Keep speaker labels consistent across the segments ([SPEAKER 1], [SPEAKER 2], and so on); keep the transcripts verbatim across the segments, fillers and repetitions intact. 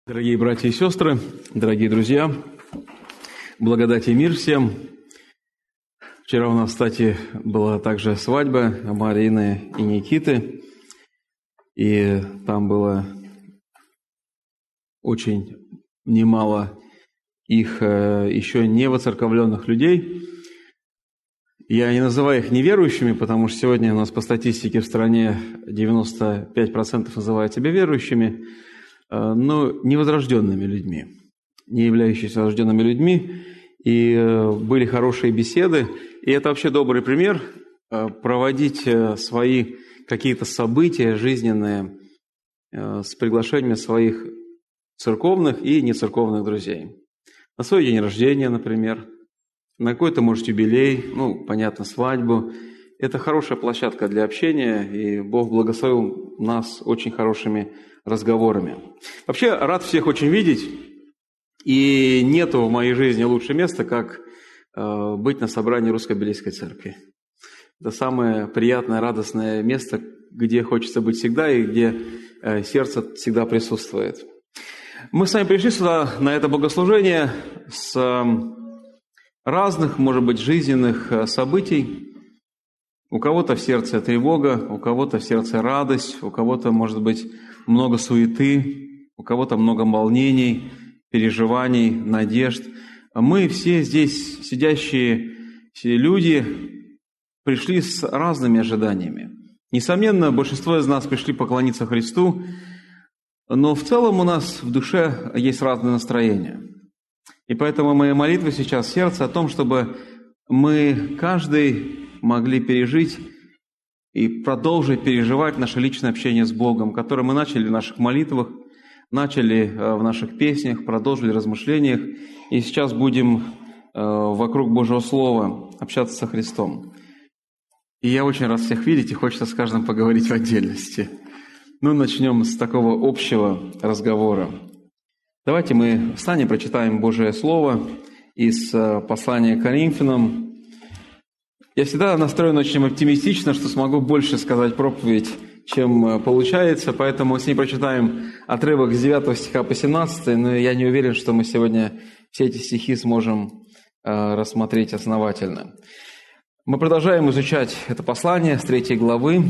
[SPEAKER 1] Дорогие братья и сестры, дорогие друзья, благодать и мир всем. Вчера у нас, кстати, была также свадьба Марины и Никиты, и там было очень немало их еще не воцерковленных людей. Я не называю их неверующими, потому что сегодня у нас по статистике в стране девяносто пять процентов называют себя верующими, но невозрожденными людьми, не являющимися возрожденными людьми. И были хорошие беседы. И это вообще добрый пример проводить свои какие-то события жизненные с приглашениями своих церковных и нецерковных друзей. На свой день рождения, например, на какой-то, может, юбилей, ну, понятно, свадьбу. Это хорошая площадка для общения, и Бог благословил нас очень хорошими разговорами. Вообще, рад всех очень видеть, и нету в моей жизни лучшего места, как э, быть на собрании Русско-Белийской церкви. Это самое приятное, радостное место, где хочется быть всегда и где э, сердце всегда присутствует. Мы с вами пришли сюда, на это богослужение, с э, разных, может быть, жизненных э, событий. У кого-то в сердце тревога, у кого-то в сердце радость, у кого-то, может быть, много суеты, у кого-то много волнений, переживаний, надежд. Мы все здесь сидящие все люди пришли с разными ожиданиями. Несомненно, большинство из нас пришли поклониться Христу, но в целом у нас в душе есть разные настроения. И поэтому моя молитва сейчас в сердце о том, чтобы мы каждый могли пережить и продолжить переживать наше личное общение с Богом, которое мы начали в наших молитвах, начали в наших песнях, продолжили в размышлениях, и сейчас будем вокруг Божьего Слова общаться со Христом. И я очень рад всех видеть, и хочется с каждым поговорить в отдельности. Ну, начнем с такого общего разговора. Давайте мы встанем, прочитаем Божие Слово из послания к Коринфянам. Я всегда настроен очень оптимистично, что смогу больше сказать проповедь, чем получается, поэтому с ней прочитаем отрывок с девятого стиха по семнадцатый, но я не уверен, что мы сегодня все эти стихи сможем э, рассмотреть основательно. Мы продолжаем изучать это послание с третьей главы,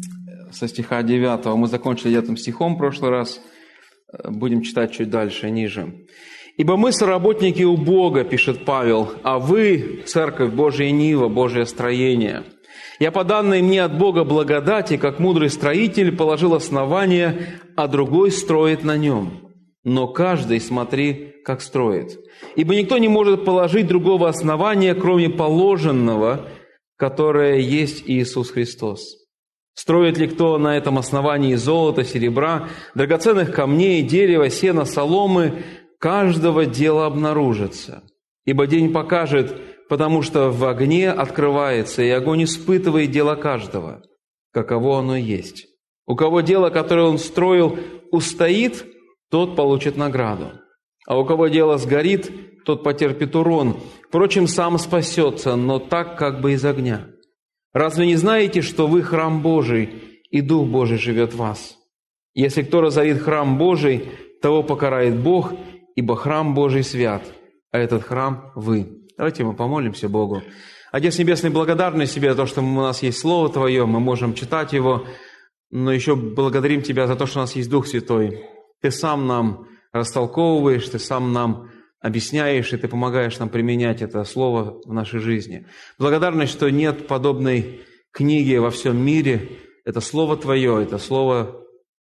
[SPEAKER 1] со стиха девятого. Мы закончили девятым стихом в прошлый раз, будем читать чуть дальше, ниже. «Ибо мы соработники у Бога, — пишет Павел, — а вы, церковь Божия нива, Божие строение. Я по данной мне от Бога благодати, как мудрый строитель, положил основание, а другой строит на нем. Но каждый смотри, как строит. Ибо никто не может положить другого основания, кроме положенного, которое есть Иисус Христос. Строит ли кто на этом основании золота, серебра, драгоценных камней, дерева, сена, соломы, каждого дела обнаружится. Ибо день покажет, потому что в огне открывается, и огонь испытывает дело каждого, каково оно есть. У кого дело, которое он строил, устоит, тот получит награду. А у кого дело сгорит, тот потерпит урон. Впрочем, сам спасется, но так, как бы из огня. Разве не знаете, что вы храм Божий, и Дух Божий живет в вас? Если кто разорит храм Божий, того покарает Бог, ибо храм Божий свят, а этот храм вы». Давайте мы помолимся Богу. Отец Небесный, благодарны Тебе за то, что у нас есть Слово Твое, мы можем читать его, но еще благодарим Тебя за то, что у нас есть Дух Святой. Ты сам нам растолковываешь, Ты сам нам объясняешь, и Ты помогаешь нам применять это Слово в нашей жизни. Благодарность, что нет подобной книги во всем мире. Это Слово Твое, это Слово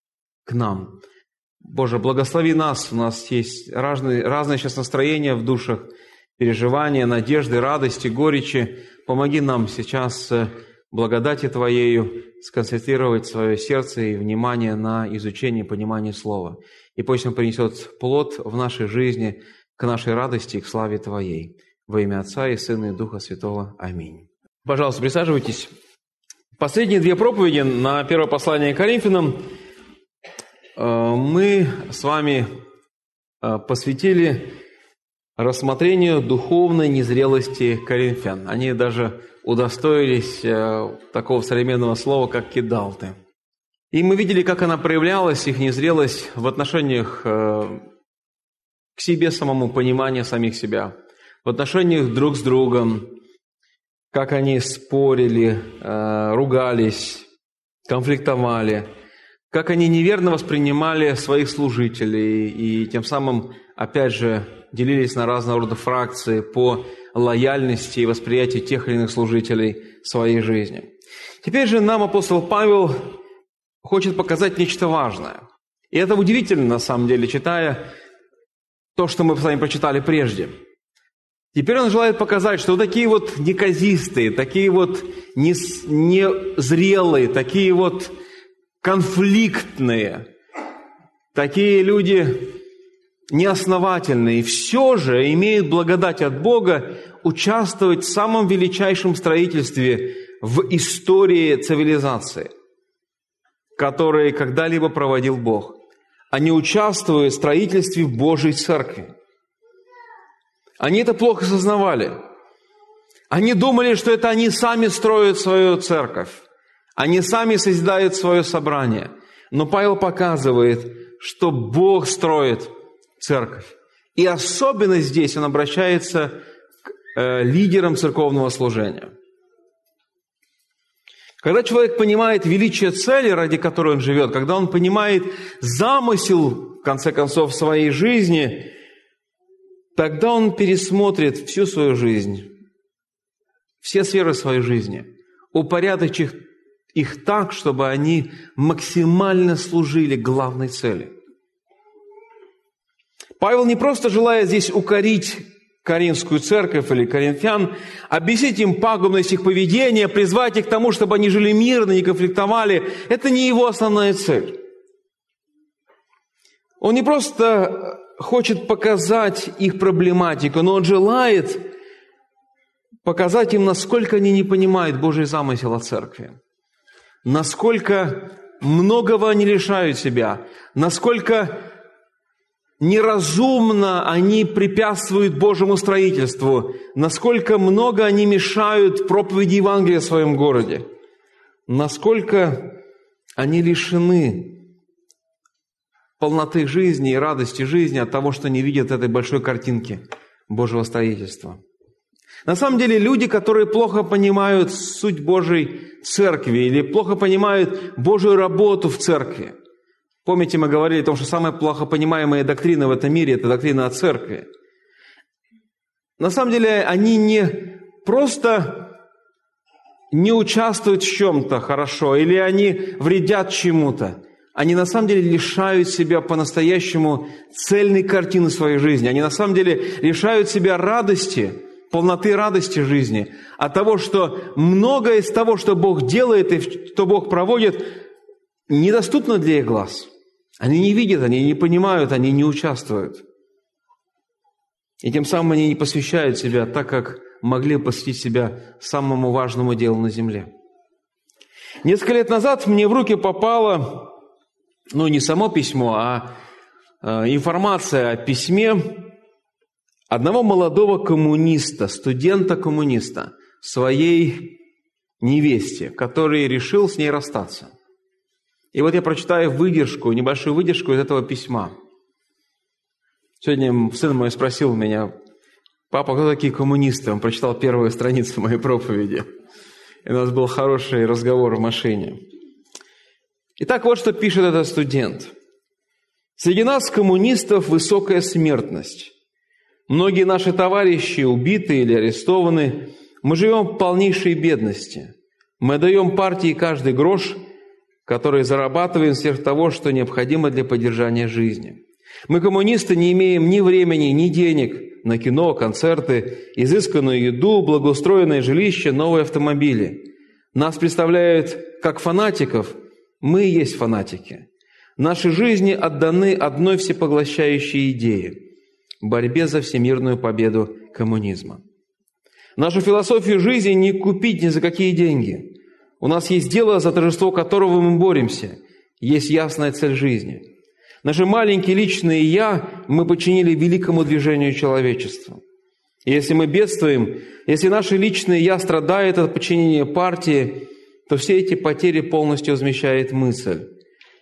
[SPEAKER 1] к нам. Боже, благослови нас, у нас есть разные, разные сейчас настроения в душах, переживания, надежды, радости, горечи. Помоги нам сейчас благодати Твоею сконцентрировать свое сердце и внимание на изучение и понимание Слова. И пусть он принесет плод в нашей жизни к нашей радости и к славе Твоей. Во имя Отца и Сына и Духа Святого. Аминь. Пожалуйста, присаживайтесь. Последние две проповеди на первое послание к Коринфянам мы с вами посвятили рассмотрению духовной незрелости коринфян. Они даже удостоились такого современного слова, как кидалты. И мы видели, как она проявлялась, их незрелость в отношениях к себе самому, понимание самих себя, в отношениях друг с другом, как они спорили, ругались, конфликтовали, как они неверно воспринимали своих служителей и тем самым, опять же, делились на разного рода фракции по лояльности и восприятию тех или иных служителей своей жизни. Теперь же нам апостол Павел хочет показать нечто важное. И это удивительно, на самом деле, читая то, что мы с вами прочитали прежде. Теперь он желает показать, что вот такие вот неказистые, такие вот незрелые, такие вот конфликтные, такие люди неосновательные, все же имеют благодать от Бога участвовать в самом величайшем строительстве в истории цивилизации, которые когда-либо проводил Бог. Они участвуют в строительстве Божьей Церкви. Они это плохо сознавали. Они думали, что это они сами строят свою церковь. Они сами созидают свое собрание. Но Павел показывает, что Бог строит церковь. И особенно здесь он обращается к э, лидерам церковного служения. Когда человек понимает величие цели, ради которой он живет, когда он понимает замысел, в конце концов, своей жизни, тогда он пересмотрит всю свою жизнь, все сферы своей жизни, упорядочит их так, чтобы они максимально служили главной цели. Павел не просто желает здесь укорить Коринфскую церковь или коринфян, объяснить им пагубность их поведения, призвать их к тому, чтобы они жили мирно, не конфликтовали. Это не его основная цель. Он не просто хочет показать их проблематику, но он желает показать им, насколько они не понимают Божий замысел о церкви, насколько многого они лишают себя, насколько неразумно они препятствуют Божьему строительству, насколько много они мешают проповеди Евангелия в своем городе, насколько они лишены полноты жизни и радости жизни от того, что не видят этой большой картинки Божьего строительства. На самом деле люди, которые плохо понимают суть Божьей церкви или плохо понимают Божью работу в церкви. Помните, мы говорили о том, что самая плохо понимаемая доктрина в этом мире – это доктрина о церкви. На самом деле они не просто не участвуют в чем-то хорошо, или они вредят чему-то. Они на самом деле лишают себя по-настоящему цельной картины своей жизни. Они на самом деле лишают себя радости, полноты радости жизни, от того, что многое из того, что Бог делает и что Бог проводит, недоступно для их глаз. Они не видят, они не понимают, они не участвуют. И тем самым они не посвящают себя так, как могли посвятить себя самому важному делу на земле. Несколько лет назад мне в руки попало, ну, не само письмо, а информация о письме одного молодого коммуниста, студента-коммуниста, своей невесте, который решил с ней расстаться. И вот я прочитаю выдержку, небольшую выдержку из этого письма. Сегодня сын мой спросил меня: «Папа, кто такие коммунисты?» Он прочитал первую страницу моей проповеди. И у нас был хороший разговор в машине. Итак, вот что пишет этот студент. «Среди нас, коммунистов, высокая смертность. Многие наши товарищи убиты или арестованы. Мы живем в полнейшей бедности. Мы даем партии каждый грош, который зарабатываем сверх того, что необходимо для поддержания жизни. Мы, коммунисты, не имеем ни времени, ни денег на кино, концерты, изысканную еду, благоустроенное жилище, новые автомобили. Нас представляют как фанатиков, мы и есть фанатики. Наши жизни отданы одной всепоглощающей идее – борьбе за всемирную победу коммунизма. Нашу философию жизни не купить ни за какие деньги. У нас есть дело, за торжество которого мы боремся. Есть ясная цель жизни. Наши маленькие личные «я» мы подчинили великому движению человечества. И если мы бедствуем, если наши личные «я» страдают от подчинения партии, то все эти потери полностью возмещает мысль,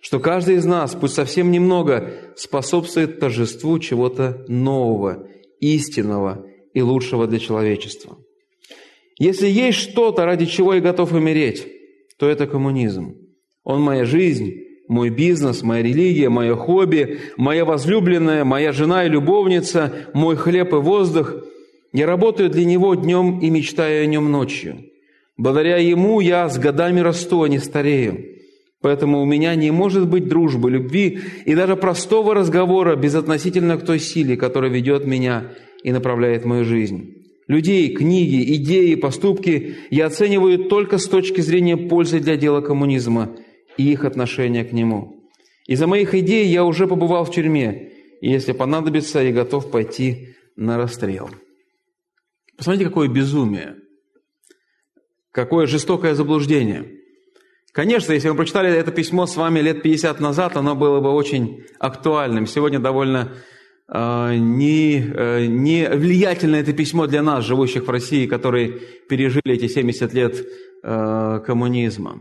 [SPEAKER 1] что каждый из нас, пусть совсем немного, способствует торжеству чего-то нового, истинного и лучшего для человечества. Если есть что-то, ради чего я готов умереть, то это коммунизм. Он моя жизнь, мой бизнес, моя религия, мое хобби, моя возлюбленная, моя жена и любовница, мой хлеб и воздух. Я работаю для него днем и мечтаю о нем ночью. Благодаря ему я с годами расту, а не старею. Поэтому у меня не может быть дружбы, любви и даже простого разговора безотносительно к той силе, которая ведет меня и направляет мою жизнь. Людей, книги, идеи, поступки я оцениваю только с точки зрения пользы для дела коммунизма и их отношения к нему. Из-за моих идей я уже побывал в тюрьме, и если понадобится, я готов пойти на расстрел. Посмотрите, какое безумие, какое жестокое заблуждение. Конечно, если вы прочитали это письмо с вами лет пятьдесят назад, оно было бы очень актуальным. Сегодня довольно э, не, э, не влиятельно это письмо для нас, живущих в России, которые пережили эти семьдесят лет э, коммунизма.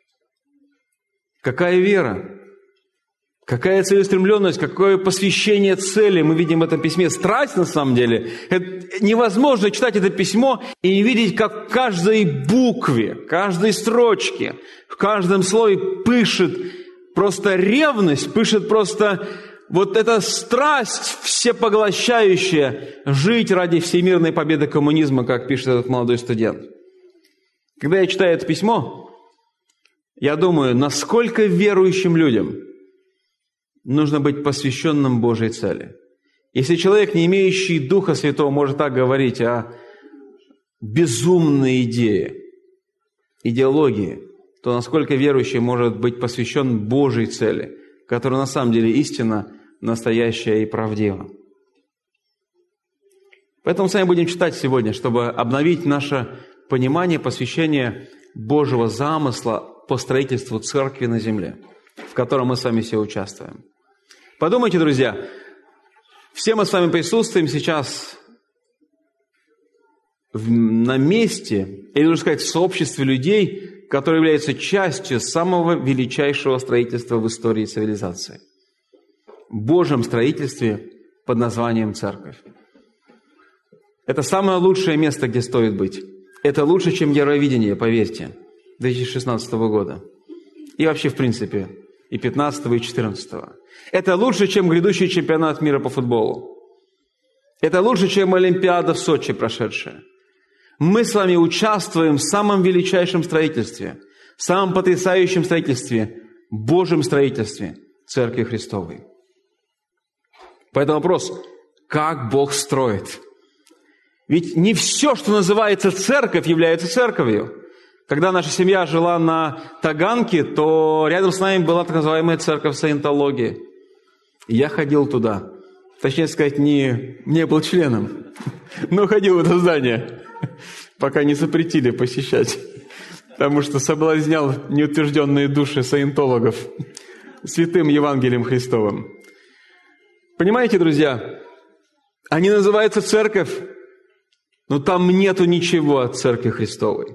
[SPEAKER 1] Какая вера? Какая целеустремленность, какое посвящение цели мы видим в этом письме. Страсть, на самом деле. Это невозможно читать это письмо и не видеть, как в каждой букве, каждой строчке, в каждом слове пышет просто ревность, пышет просто вот эта страсть всепоглощающая жить ради всемирной победы коммунизма, как пишет этот молодой студент. Когда я читаю это письмо, я думаю, насколько верующим людям нужно быть посвященным Божьей цели. Если человек, не имеющий Духа Святого, может так говорить о безумной идее, идеологии, то насколько верующий может быть посвящен Божьей цели, которая на самом деле истина, настоящая и правдива. Поэтому с вами будем читать сегодня, чтобы обновить наше понимание посвящения Божьего замысла по строительству церкви на земле, в котором мы с вами все участвуем. Подумайте, друзья, все мы с вами присутствуем сейчас в, на месте, или лучше сказать, в сообществе людей, которые являются частью самого величайшего строительства в истории цивилизации. Божьем строительстве под названием церковь. Это самое лучшее место, где стоит быть. Это лучше, чем Евровидение, поверьте, две тысячи шестнадцатого года. И вообще, в принципе, и пятнадцатого, и четырнадцатого. Это лучше, чем грядущий чемпионат мира по футболу. Это лучше, чем Олимпиада в Сочи прошедшая. Мы с вами участвуем в самом величайшем строительстве, в самом потрясающем строительстве, Божьем строительстве Церкви Христовой. Поэтому вопрос, как Бог строит? Ведь не все, что называется церковь, является церковью. Когда наша семья жила на Таганке, то рядом с нами была так называемая церковь саентологии. И я ходил туда. Точнее сказать, не, не был членом, но ходил в это здание, пока не запретили посещать, потому что соблазнял неутвержденные души саентологов святым Евангелием Христовым. Понимаете, друзья, они называются церковь, но там нету ничего от Церкви Христовой.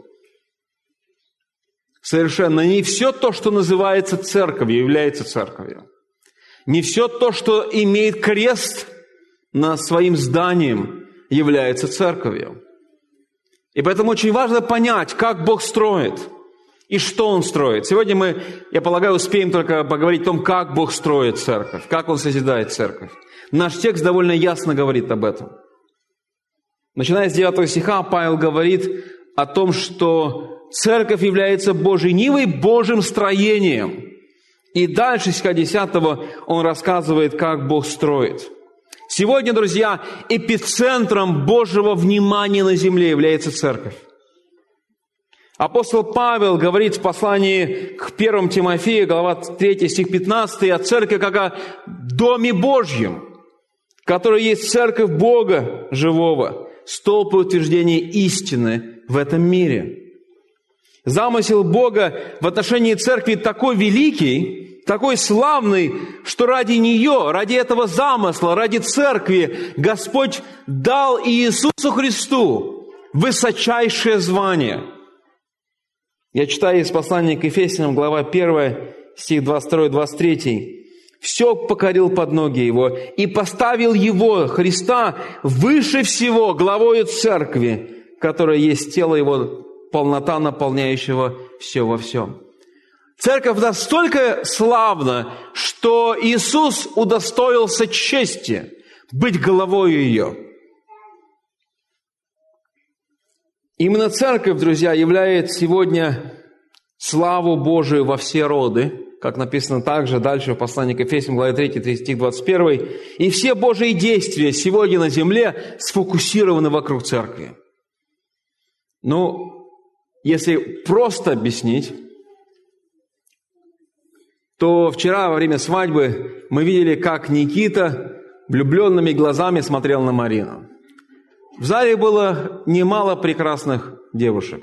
[SPEAKER 1] Совершенно не все то, что называется церковью, является церковью. Не все то, что имеет крест над своим зданием, является церковью. И поэтому очень важно понять, как Бог строит и что Он строит. Сегодня мы, я полагаю, успеем только поговорить о том, как Бог строит церковь, как Он созидает церковь. Наш текст довольно ясно говорит об этом. Начиная с девятого стиха, Павел говорит о том, что церковь является Божьей нивой, Божьим строением. И дальше, стиха десятого, он рассказывает, как Бог строит. Сегодня, друзья, эпицентром Божьего внимания на земле является церковь. Апостол Павел говорит в послании к первому Тимофею, глава третья, стих пятнадцатый, о церкви как о доме Божьем, который есть церковь Бога живого, столб утверждения истины в этом мире. Замысел Бога в отношении церкви такой великий, такой славный, что ради нее, ради этого замысла, ради церкви Господь дал Иисусу Христу высочайшее звание. Я читаю из послания к Ефесянам, глава первая, стих двадцать два двадцать три. «Все покорил под ноги Его и поставил Его, Христа, выше всего главою Церкви, которая есть тело Его, полнота наполняющего все во всем». Церковь настолько славна, что Иисус удостоился чести быть главою ее. Именно Церковь, друзья, является сегодня славу Божию во все роды, как написано также дальше в послании к Ефесянам, глава три, стих двадцать один. «И все Божьи действия сегодня на земле сфокусированы вокруг Церкви». Ну, если просто объяснить, то вчера во время свадьбы мы видели, как Никита влюбленными глазами смотрел на Марину. В зале было немало прекрасных девушек,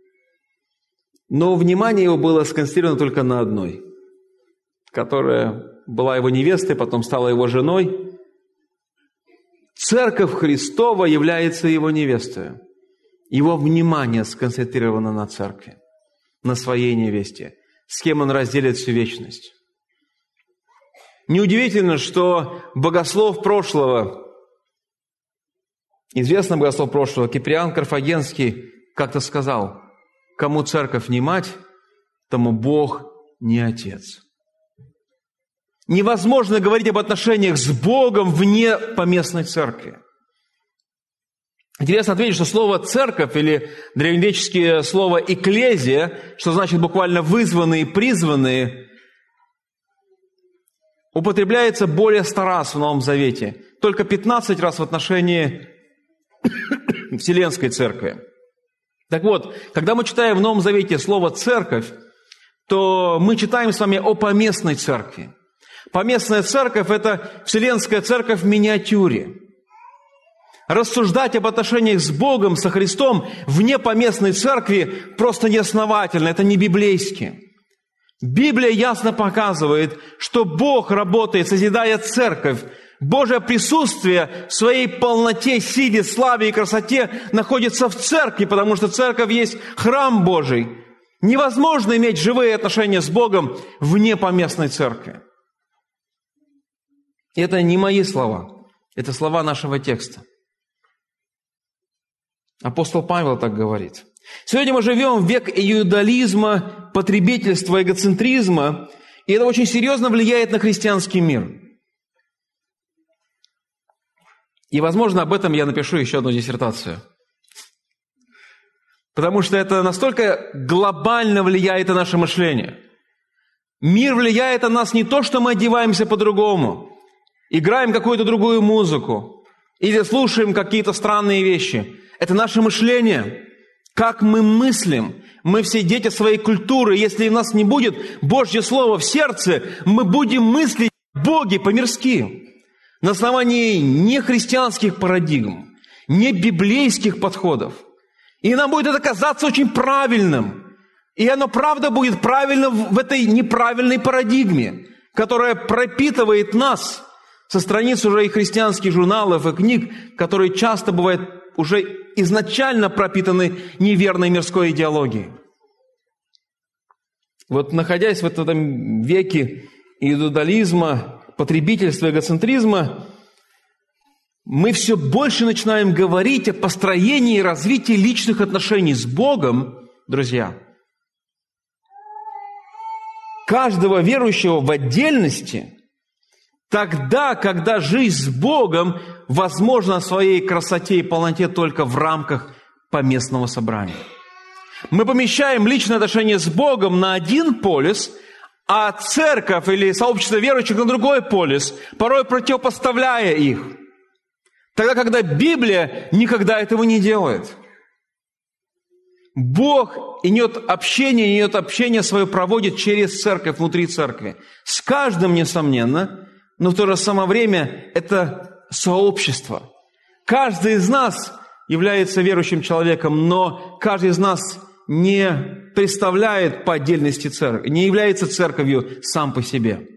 [SPEAKER 1] но внимание его было сконцентрировано только на одной, которая была его невестой, потом стала его женой. Церковь Христова является его невестой. Его внимание сконцентрировано на церкви, на своей невесте, с кем он разделит всю вечность. Неудивительно, что богослов прошлого, известный богослов прошлого, Киприан Карфагенский, как-то сказал: «Кому церковь не мать, тому Бог не отец». Невозможно говорить об отношениях с Богом вне поместной церкви. Интересно отметить, что слово «церковь» или древнегреческое слово «экклезия», что значит буквально «вызванные», «призванные», употребляется более ста раз в Новом Завете, только пятнадцать раз в отношении Вселенской Церкви. Так вот, когда мы читаем в Новом Завете слово «церковь», то мы читаем с вами о поместной церкви. Поместная церковь – это Вселенская Церковь в миниатюре. Рассуждать об отношениях с Богом, со Христом вне поместной церкви просто неосновательно, это не библейски. Библия ясно показывает, что Бог работает, созидая церковь. Божье присутствие в своей полноте, силе, славе и красоте находится в церкви, потому что церковь есть храм Божий. Невозможно иметь живые отношения с Богом вне поместной церкви. И это не мои слова, это слова нашего текста. Апостол Павел так говорит. Сегодня мы живем в век иудализма, потребительства, эгоцентризма, и это очень серьезно влияет на христианский мир. И, возможно, об этом я напишу еще одну диссертацию. Потому что это настолько глобально влияет на наше мышление. Мир влияет на нас не то, что мы одеваемся по-другому, играем какую-то другую музыку или слушаем какие-то странные вещи. Это наше мышление, как мы мыслим. Мы все дети своей культуры. Если у нас не будет Божье Слово в сердце, мы будем мыслить Боги по-мирски, на основании не христианских парадигм, не библейских подходов. И нам будет это казаться очень правильным. И оно правда будет правильно в этой неправильной парадигме, которая пропитывает нас со страниц уже и христианских журналов, и книг, которые часто бывают уже изначально пропитаны неверной мирской идеологией. Вот находясь в этом веке иудализма, потребительства, эгоцентризма, мы все больше начинаем говорить о построении и развитии личных отношений с Богом, друзья. Каждого верующего в отдельности, тогда, когда жизнь с Богом возможна в своей красоте и полноте только в рамках поместного собрания. Мы помещаем личные отношения с Богом на один полюс, а церковь или сообщество верующих на другой полюс, порой противопоставляя их. Тогда, когда Библия никогда этого не делает. Бог идет общение, идет общение свое проводит через церковь, внутри церкви. С каждым, несомненно, но в то же самое время это сообщество. Каждый из нас является верующим человеком, но каждый из нас не представляет по отдельности церковь, не является церковью сам по себе.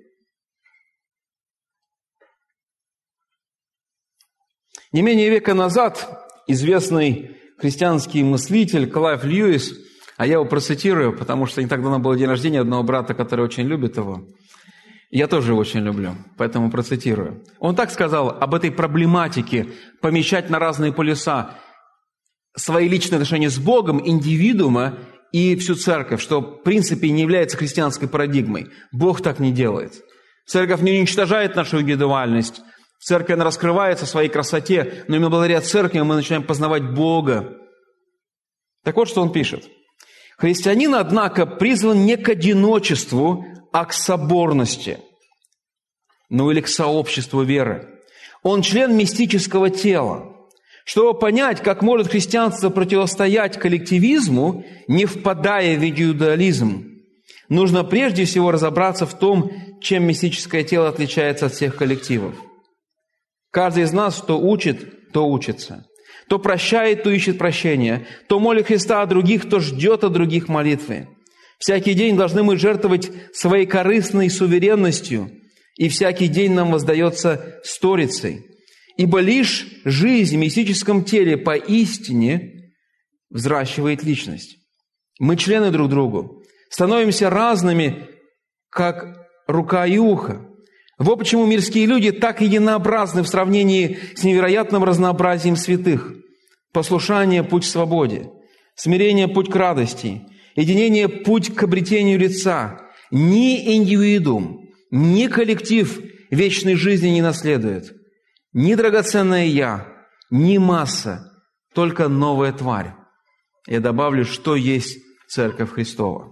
[SPEAKER 1] Не менее века назад известный христианский мыслитель Клайв Льюис А я его процитирую, потому что не так давно был день рождения одного брата, который очень любит его. Я тоже его очень люблю, поэтому процитирую. Он так сказал об этой проблематике помещать на разные полюса свои личные отношения с Богом, индивидуума и всю церковь, что в принципе не является христианской парадигмой. Бог так не делает. Церковь не уничтожает нашу индивидуальность. Церковь, она раскрывается в своей красоте, но именно благодаря церкви мы начинаем познавать Бога. Так вот, что он пишет. Христианин, однако, призван не к одиночеству, а к соборности, ну или к сообществу веры. Он член мистического тела. Чтобы понять, как может христианство противостоять коллективизму, не впадая в индивидуализм, нужно прежде всего разобраться в том, чем мистическое тело отличается от всех коллективов. Каждый из нас, кто учит, то учится. То прощает, то ищет прощения. То молит Христа о других, то ждет от других молитвы. Всякий день должны мы жертвовать своей корыстной суверенностью, и всякий день нам воздается сторицей. Ибо лишь жизнь в мистическом теле поистине взращивает личность. Мы члены друг другу, становимся разными, как рука и ухо. Вот почему мирские люди так единообразны в сравнении с невероятным разнообразием святых. Послушание – путь к свободе, смирение – путь к радости, единение – путь к обретению лица. Ни индивидуум, ни коллектив вечной жизни не наследует. Ни драгоценное «я», ни масса, только новая тварь. Я добавлю, что есть Церковь Христова.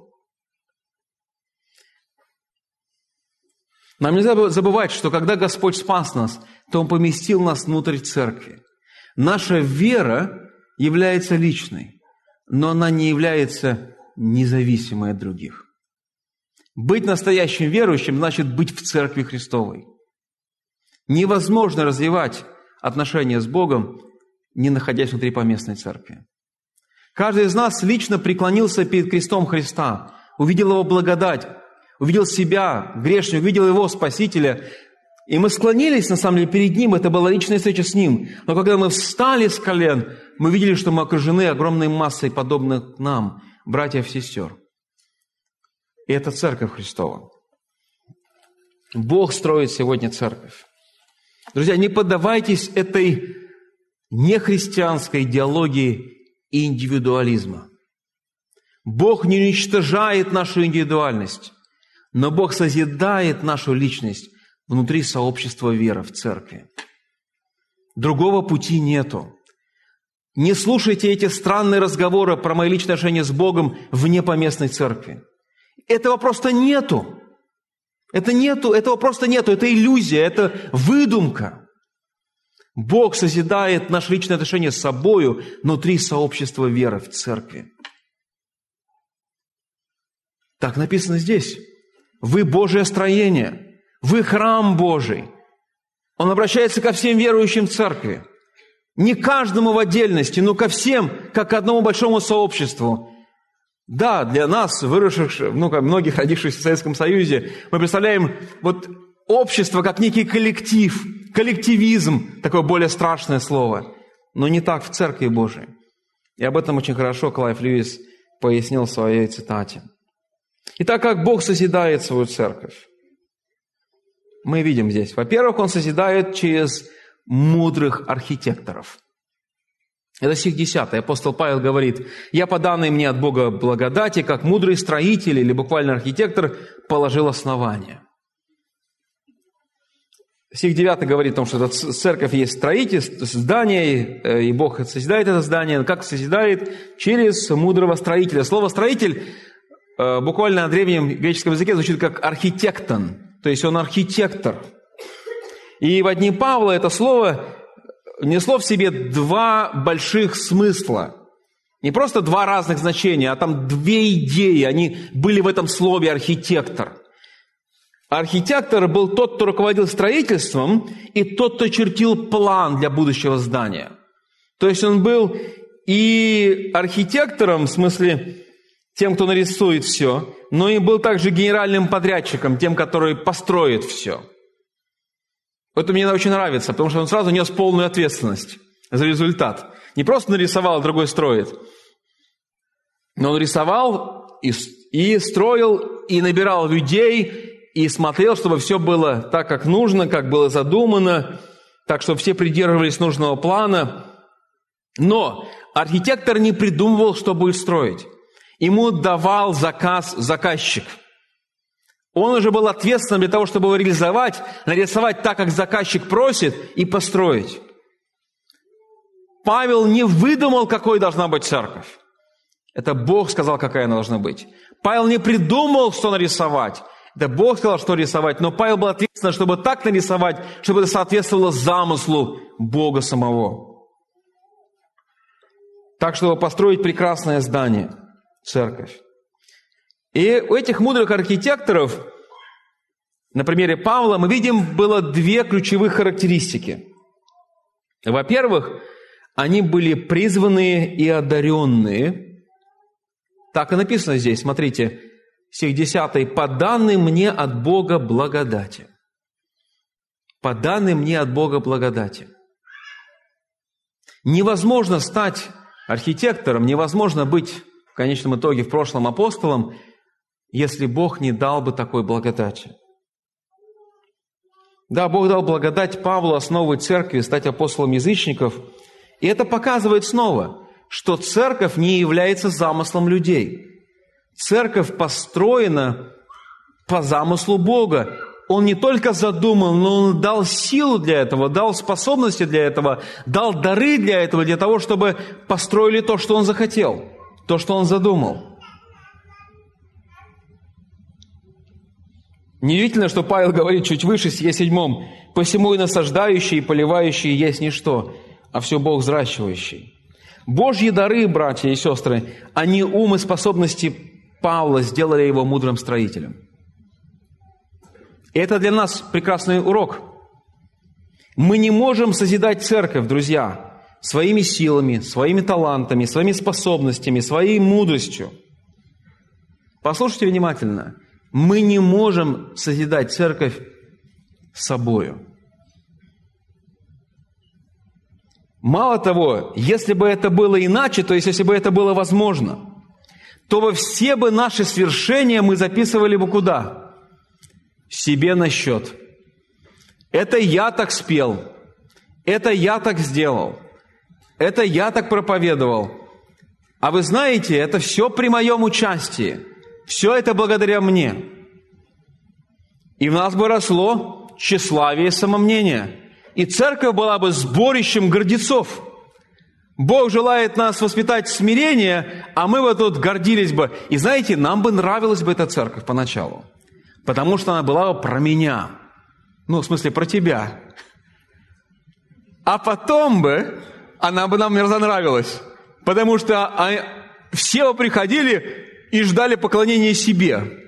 [SPEAKER 1] Нам нельзя забывать, что когда Господь спас нас, то Он поместил нас внутрь Церкви. Наша вера является личной, но она не является независимой от других. Быть настоящим верующим значит быть в Церкви Христовой. Невозможно развивать отношения с Богом, не находясь внутри поместной церкви. Каждый из нас лично преклонился перед крестом Христа, увидел Его благодать, увидел себя, грешника, увидел Его Спасителя, и мы склонились, на самом деле, перед Ним, это была личная встреча с Ним. Но когда мы встали с колен, мы видели, что мы окружены огромной массой подобных нам, братьев и сестер. И это Церковь Христова. Бог строит сегодня церковь. Друзья, не поддавайтесь этой нехристианской идеологии и индивидуализма. Бог не уничтожает нашу индивидуальность, но Бог созидает нашу личность внутри сообщества веры в церкви. Другого пути нету. Не слушайте эти странные разговоры про мои личные отношения с Богом вне поместной церкви. Этого просто нету. Это нету, этого просто нету. Это иллюзия, это выдумка. Бог созидает наши личные отношения с собою внутри сообщества веры в церкви. Так написано здесь. Вы Божие строение, вы храм Божий. Он обращается ко всем верующим в церкви. Не каждому в отдельности, но ко всем, как к одному большому сообществу. Да, для нас, выросших, ну, как многих родившихся в Советском Союзе, мы представляем вот общество как некий коллектив, коллективизм, такое более страшное слово. Но не так в Церкви Божией. И об этом очень хорошо Клайв Льюис пояснил в своей цитате. Итак, как Бог созидает свою церковь? Мы видим здесь. Во-первых, Он созидает через мудрых архитекторов. Это стих десятый. Апостол Павел говорит: «Я по данной мне от Бога благодати, как мудрый строитель или буквально архитектор, положил основание». Стих девятый говорит о том, что церковь есть строительство, здание, и Бог созидает это здание. Как созидает? Через мудрого строителя. Слово «строитель» буквально на древнем греческом языке звучит как «архитектон», то есть он архитектор. И в дни Павла это слово несло в себе два больших смысла. Не просто два разных значения, а там две идеи, они были в этом слове «архитектор». Архитектор был тот, кто руководил строительством, и тот, кто чертил план для будущего здания. То есть он был и архитектором, в смысле тем, кто нарисует все, но и был также генеральным подрядчиком, тем, который построит все. Это мне очень нравится, потому что он сразу нес полную ответственность за результат. Не просто нарисовал, а другой строит. Но он рисовал и, и строил, и набирал людей, и смотрел, чтобы все было так, как нужно, как было задумано, так, чтобы все придерживались нужного плана. Но архитектор не придумывал, что будет строить. Ему давал заказ заказчик. Он уже был ответственным для того, чтобы его реализовать, нарисовать так, как заказчик просит, и построить. Павел не выдумал, какой должна быть церковь. Это Бог сказал, какая она должна быть. Павел не придумал, что нарисовать. Это Бог сказал, что рисовать. Но Павел был ответственен, чтобы так нарисовать, чтобы это соответствовало замыслу Бога самого. Так, чтобы построить прекрасное здание, церковь. И у этих мудрых архитекторов, на примере Павла, мы видим, было две ключевых характеристики. Во-первых, они были призванные и одаренные. Так и написано здесь, смотрите, стих десятый. «По данной мне от Бога благодати». По данной мне от Бога благодати. Невозможно стать архитектором, невозможно быть в конечном итоге в прошлом апостолом, если Бог не дал бы такой благодати. Да, Бог дал благодать Павлу основывать церкви, стать апостолом язычников. И это показывает снова, что церковь не является замыслом людей. Церковь построена по замыслу Бога. Он не только задумал, но Он дал силу для этого, дал способности для этого, дал дары для этого, для того, чтобы построили то, что Он захотел, то, что Он задумал. Неудивительно, что Павел говорит чуть выше, в стихе седьмом, «Посему и насаждающий, и поливающий есть ничто, а все Бог взращивающий». Божьи дары, братья и сестры, они ум и способности Павла сделали его мудрым строителем. И это для нас прекрасный урок. Мы не можем созидать церковь, друзья, своими силами, своими талантами, своими способностями, своей мудростью. Послушайте внимательно. Мы не можем созидать церковь собою. Мало того, если бы это было иначе, то есть если бы это было возможно, то во все бы наши свершения мы записывали бы куда? Себе на счет. Это я так спел, это я так сделал, это я так проповедовал. А вы знаете, это все при моем участии. Все это благодаря мне. И в нас бы росло тщеславие и самомнение. И церковь была бы сборищем гордецов. Бог желает нас воспитать смирение, а мы бы тут гордились бы. И знаете, нам бы нравилась бы эта церковь поначалу. Потому что она была бы про меня. Ну, в смысле, про тебя. А потом бы она бы нам не разонравилась. Потому что все бы приходили и ждали поклонения себе.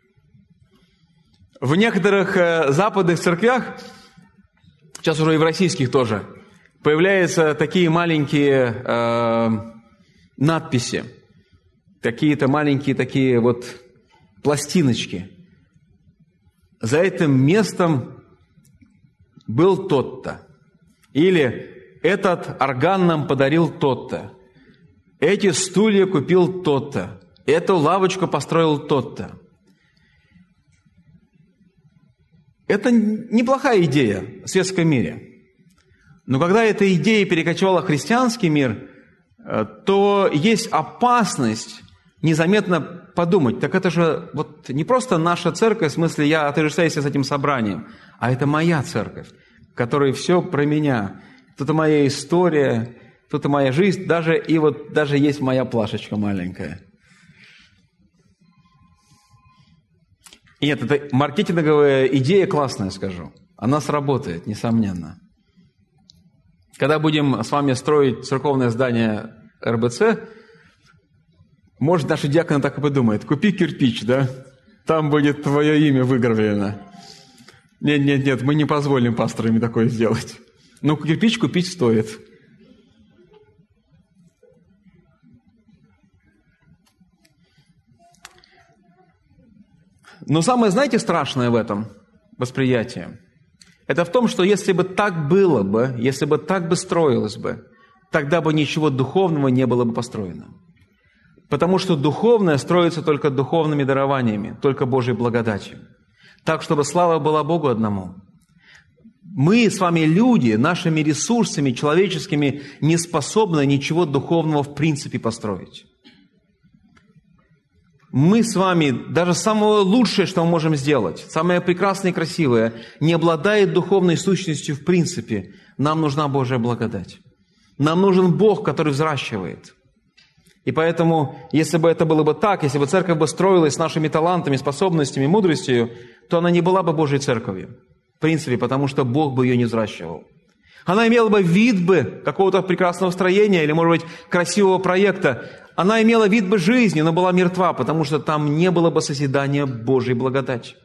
[SPEAKER 1] В некоторых э, западных церквях, сейчас уже и в российских тоже, появляются такие маленькие э, надписи, какие-то маленькие такие вот пластиночки. За этим местом был тот-то. Или этот орган нам подарил тот-то. Эти стулья купил тот-то. Эту лавочку построил тот-то. Это неплохая идея в светском мире. Но когда эта идея перекочевала в христианский мир, то есть опасность незаметно подумать, так это же вот не просто наша церковь, в смысле я отождествляюсь с этим собранием, а это моя церковь, в которой все про меня. Тут и моя история, тут и моя жизнь, даже, и вот даже есть моя плашечка маленькая. И нет, это маркетинговая идея классная, скажу. Она сработает, несомненно. Когда будем с вами строить церковное здание эр бэ цэ, может, наши диаконы так и подумают. Купи кирпич, да? Там будет твое имя выгравлено. Нет, нет, нет, мы не позволим пасторам такое сделать. Но кирпич купить стоит. Но самое, знаете, страшное в этом восприятии, это в том, что если бы так было бы, если бы так бы строилось бы, тогда бы ничего духовного не было бы построено. Потому что духовное строится только духовными дарованиями, только Божьей благодатью. Так, чтобы слава была Богу одному. Мы с вами люди, нашими ресурсами человеческими не способны ничего духовного в принципе построить. Мы с вами, даже самое лучшее, что мы можем сделать, самое прекрасное и красивое, не обладает духовной сущностью в принципе. Нам нужна Божья благодать. Нам нужен Бог, который взращивает. И поэтому, если бы это было бы так, если бы церковь бы строилась с нашими талантами, способностями, мудростью, то она не была бы Божьей церковью. В принципе, потому что Бог бы ее не взращивал. Она имела бы вид бы какого-то прекрасного строения или, может быть, красивого проекта. Она имела вид бы жизни, но была мертва, потому что там не было бы созидания Божьей благодати.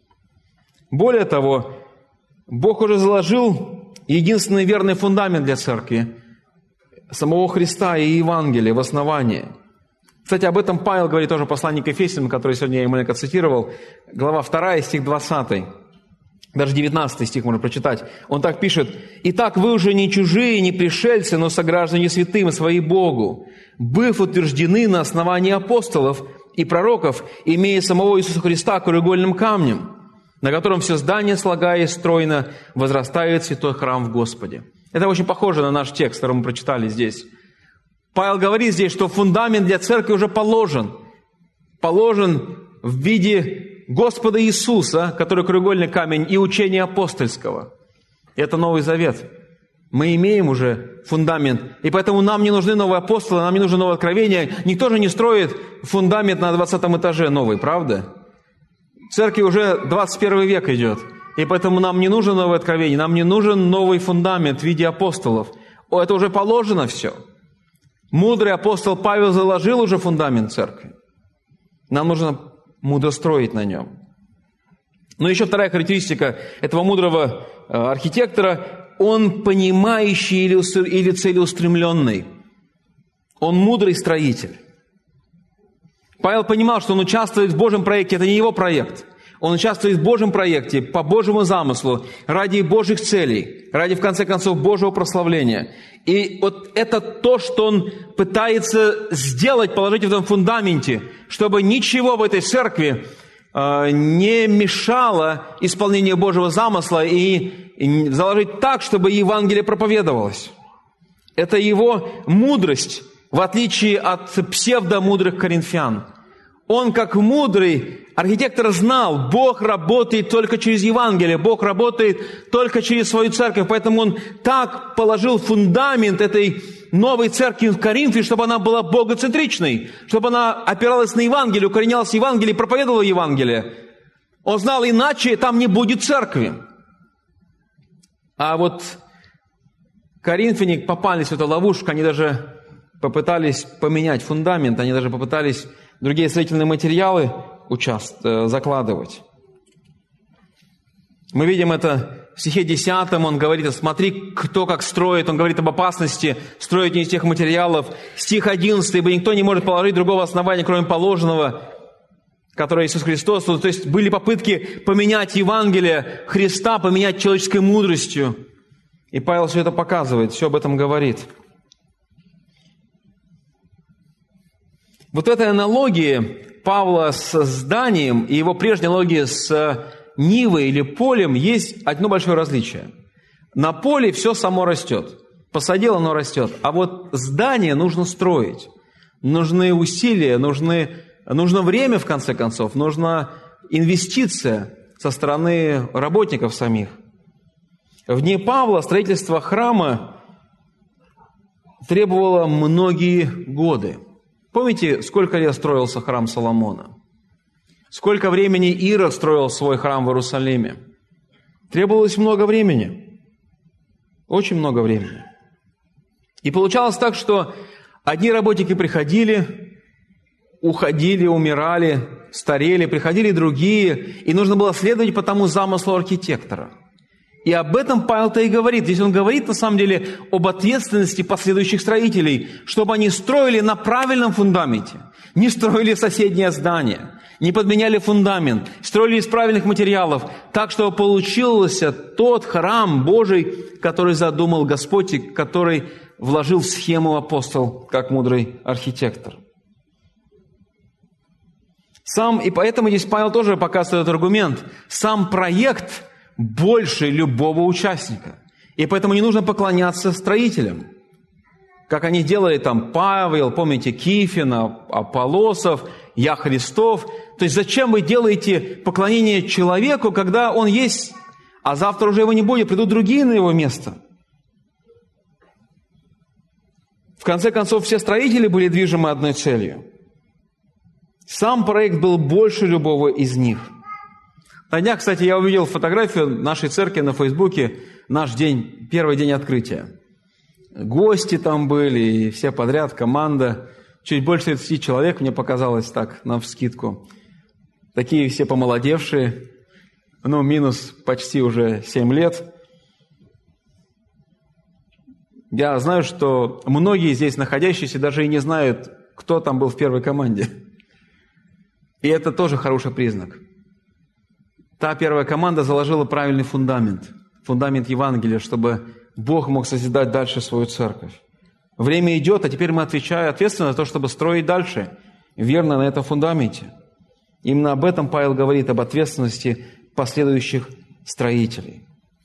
[SPEAKER 1] Более того, Бог уже заложил единственный верный фундамент для церкви – самого Христа и Евангелия в основании. Кстати, об этом Павел говорит тоже в послании к Ефесянам, который сегодня я маленько цитировал, глава вторая, стих двадцатый. Даже девятнадцатый стих можно прочитать. Он так пишет: «Итак, вы уже не чужие, не пришельцы, но сограждане святым свои Богу, быв утверждены на основании апостолов и пророков, имея самого Иисуса Христа краеугольным камнем, на котором все здание, слагаясь стройно, возрастает святой храм в Господе». Это очень похоже на наш текст, который мы прочитали здесь. Павел говорит здесь, что фундамент для церкви уже положен. Положен в виде Господа Иисуса, который краеугольный камень, и учения апостольского. Это Новый Завет. Мы имеем уже фундамент, и поэтому нам не нужны новые апостолы, нам не нужно новое откровение. Никто же не строит фундамент на двадцатом этаже новый, правда? В церкви уже двадцать первый век идет, и поэтому нам не нужно новое откровение, нам не нужен новый фундамент в виде апостолов. Это уже положено все. Мудрый апостол Павел заложил уже фундамент церкви. Нам нужно мудро строить на нем. Но еще вторая характеристика этого мудрого архитектора – он понимающий или целеустремленный. Он мудрый строитель. Павел понимал, что он участвует в Божьем проекте, это не его проект. Он участвует в Божьем проекте по Божьему замыслу, ради Божьих целей, ради, в конце концов, Божьего прославления. И вот это то, что он пытается сделать, положить в этом фундаменте, чтобы ничего в этой церкви э, не мешало исполнению Божьего замысла, и, и заложить так, чтобы Евангелие проповедовалось. Это его мудрость, в отличие от псевдомудрых коринфян. Он, как мудрый архитектор, знал, Бог работает только через Евангелие, Бог работает только через свою церковь, поэтому он так положил фундамент этой новой церкви в Коринфе, чтобы она была богоцентричной, чтобы она опиралась на Евангелие, укоренялась в Евангелии, проповедовала Евангелие. Он знал, иначе там не будет церкви. А вот коринфяне попались в эту ловушку, они даже попытались поменять фундамент, они даже попытались другие строительные материалы участ... закладывать. Мы видим это в стихе десятом, он говорит: смотри, кто как строит, он говорит об опасности строить не из тех материалов. Стих одиннадцатый, ибо никто не может положить другого основания, кроме положенного, которое Иисус Христос. То есть были попытки поменять Евангелие Христа, поменять человеческой мудростью. И Павел все это показывает, все об этом говорит. Вот в этой аналогии Павла с зданием и его прежней аналогии с нивой или полем есть одно большое различие. На поле все само растет. Посадил, оно растет. А вот здание нужно строить. Нужны усилия, нужны, нужно время, в конце концов, нужна инвестиция со стороны работников самих. В дни Павла строительство храма требовало многие годы. Помните, сколько лет строился храм Соломона? Сколько времени Ирод строил свой храм в Иерусалиме? Требовалось много времени. Очень много времени. И получалось так, что одни работники приходили, уходили, умирали, старели, приходили другие, и нужно было следовать по тому замыслу архитектора. И об этом Павел-то и говорит. Здесь он говорит, на самом деле, об ответственности последующих строителей, чтобы они строили на правильном фундаменте, не строили соседнее здание, не подменяли фундамент, строили из правильных материалов, так, чтобы получился тот храм Божий, который задумал Господь и который вложил в схему апостол, как мудрый архитектор. Сам, и поэтому здесь Павел тоже показывает этот аргумент. Сам проект больше любого участника. И поэтому не нужно поклоняться строителям. Как они делали там Павел, помните, Кифина, Аполлосов, Я Христов. То есть зачем вы делаете поклонение человеку, когда он есть, а завтра уже его не будет, придут другие на его место? В конце концов, все строители были движимы одной целью. Сам проект был больше любого из них. На днях, кстати, я увидел фотографию нашей церкви на Фейсбуке, наш день, первый день открытия. Гости там были, и все подряд, команда. Чуть больше тридцати человек, мне показалось так, навскидку. Такие все помолодевшие, ну, минус почти уже семь лет. Я знаю, что многие здесь находящиеся даже и не знают, кто там был в первой команде. И это тоже хороший признак. Та первая команда заложила правильный фундамент, фундамент Евангелия, чтобы Бог мог созидать дальше свою церковь. Время идет, а теперь мы отвечаем ответственно за то, чтобы строить дальше, верно на этом фундаменте. Именно об этом Павел говорит, об ответственности последующих строителей.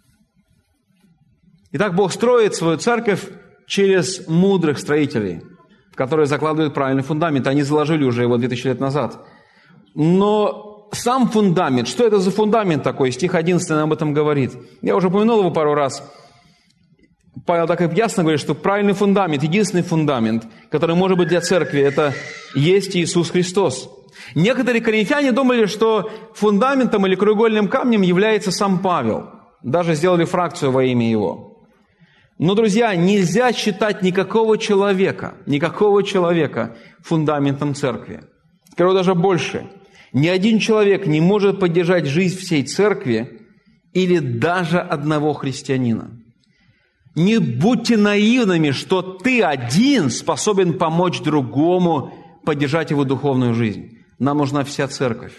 [SPEAKER 1] Итак, Бог строит свою церковь через мудрых строителей, которые закладывают правильный фундамент. Они заложили уже его две тысячи лет назад. Но сам фундамент, что это за фундамент такой? Стих одиннадцатый нам об этом говорит. Я уже упомянул его пару раз. Павел так и ясно говорит, что правильный фундамент, единственный фундамент, который может быть для церкви, это есть Иисус Христос. Некоторые коринфяне думали, что фундаментом или краеугольным камнем является сам Павел. Даже сделали фракцию во имя его. Но, друзья, нельзя считать никакого человека, никакого человека фундаментом церкви. Скажу даже больше. Ни один человек не может поддержать жизнь всей церкви или даже одного христианина. Не будьте наивными, что ты один способен помочь другому поддержать его духовную жизнь. Нам нужна вся церковь.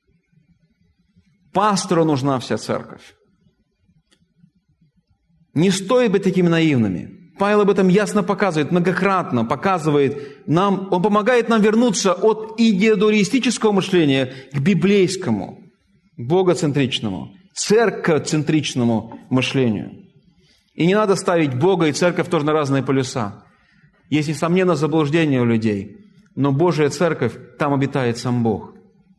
[SPEAKER 1] Пастору нужна вся церковь. Не стоит быть такими наивными. Павел об этом ясно показывает, многократно показывает нам, он помогает нам вернуться от индивидуалистического мышления к библейскому, богоцентричному, церковцентричному мышлению. И не надо ставить Бога и церковь тоже на разные полюса. Есть, несомненно, заблуждение у людей, но Божья церковь, там обитает сам Бог.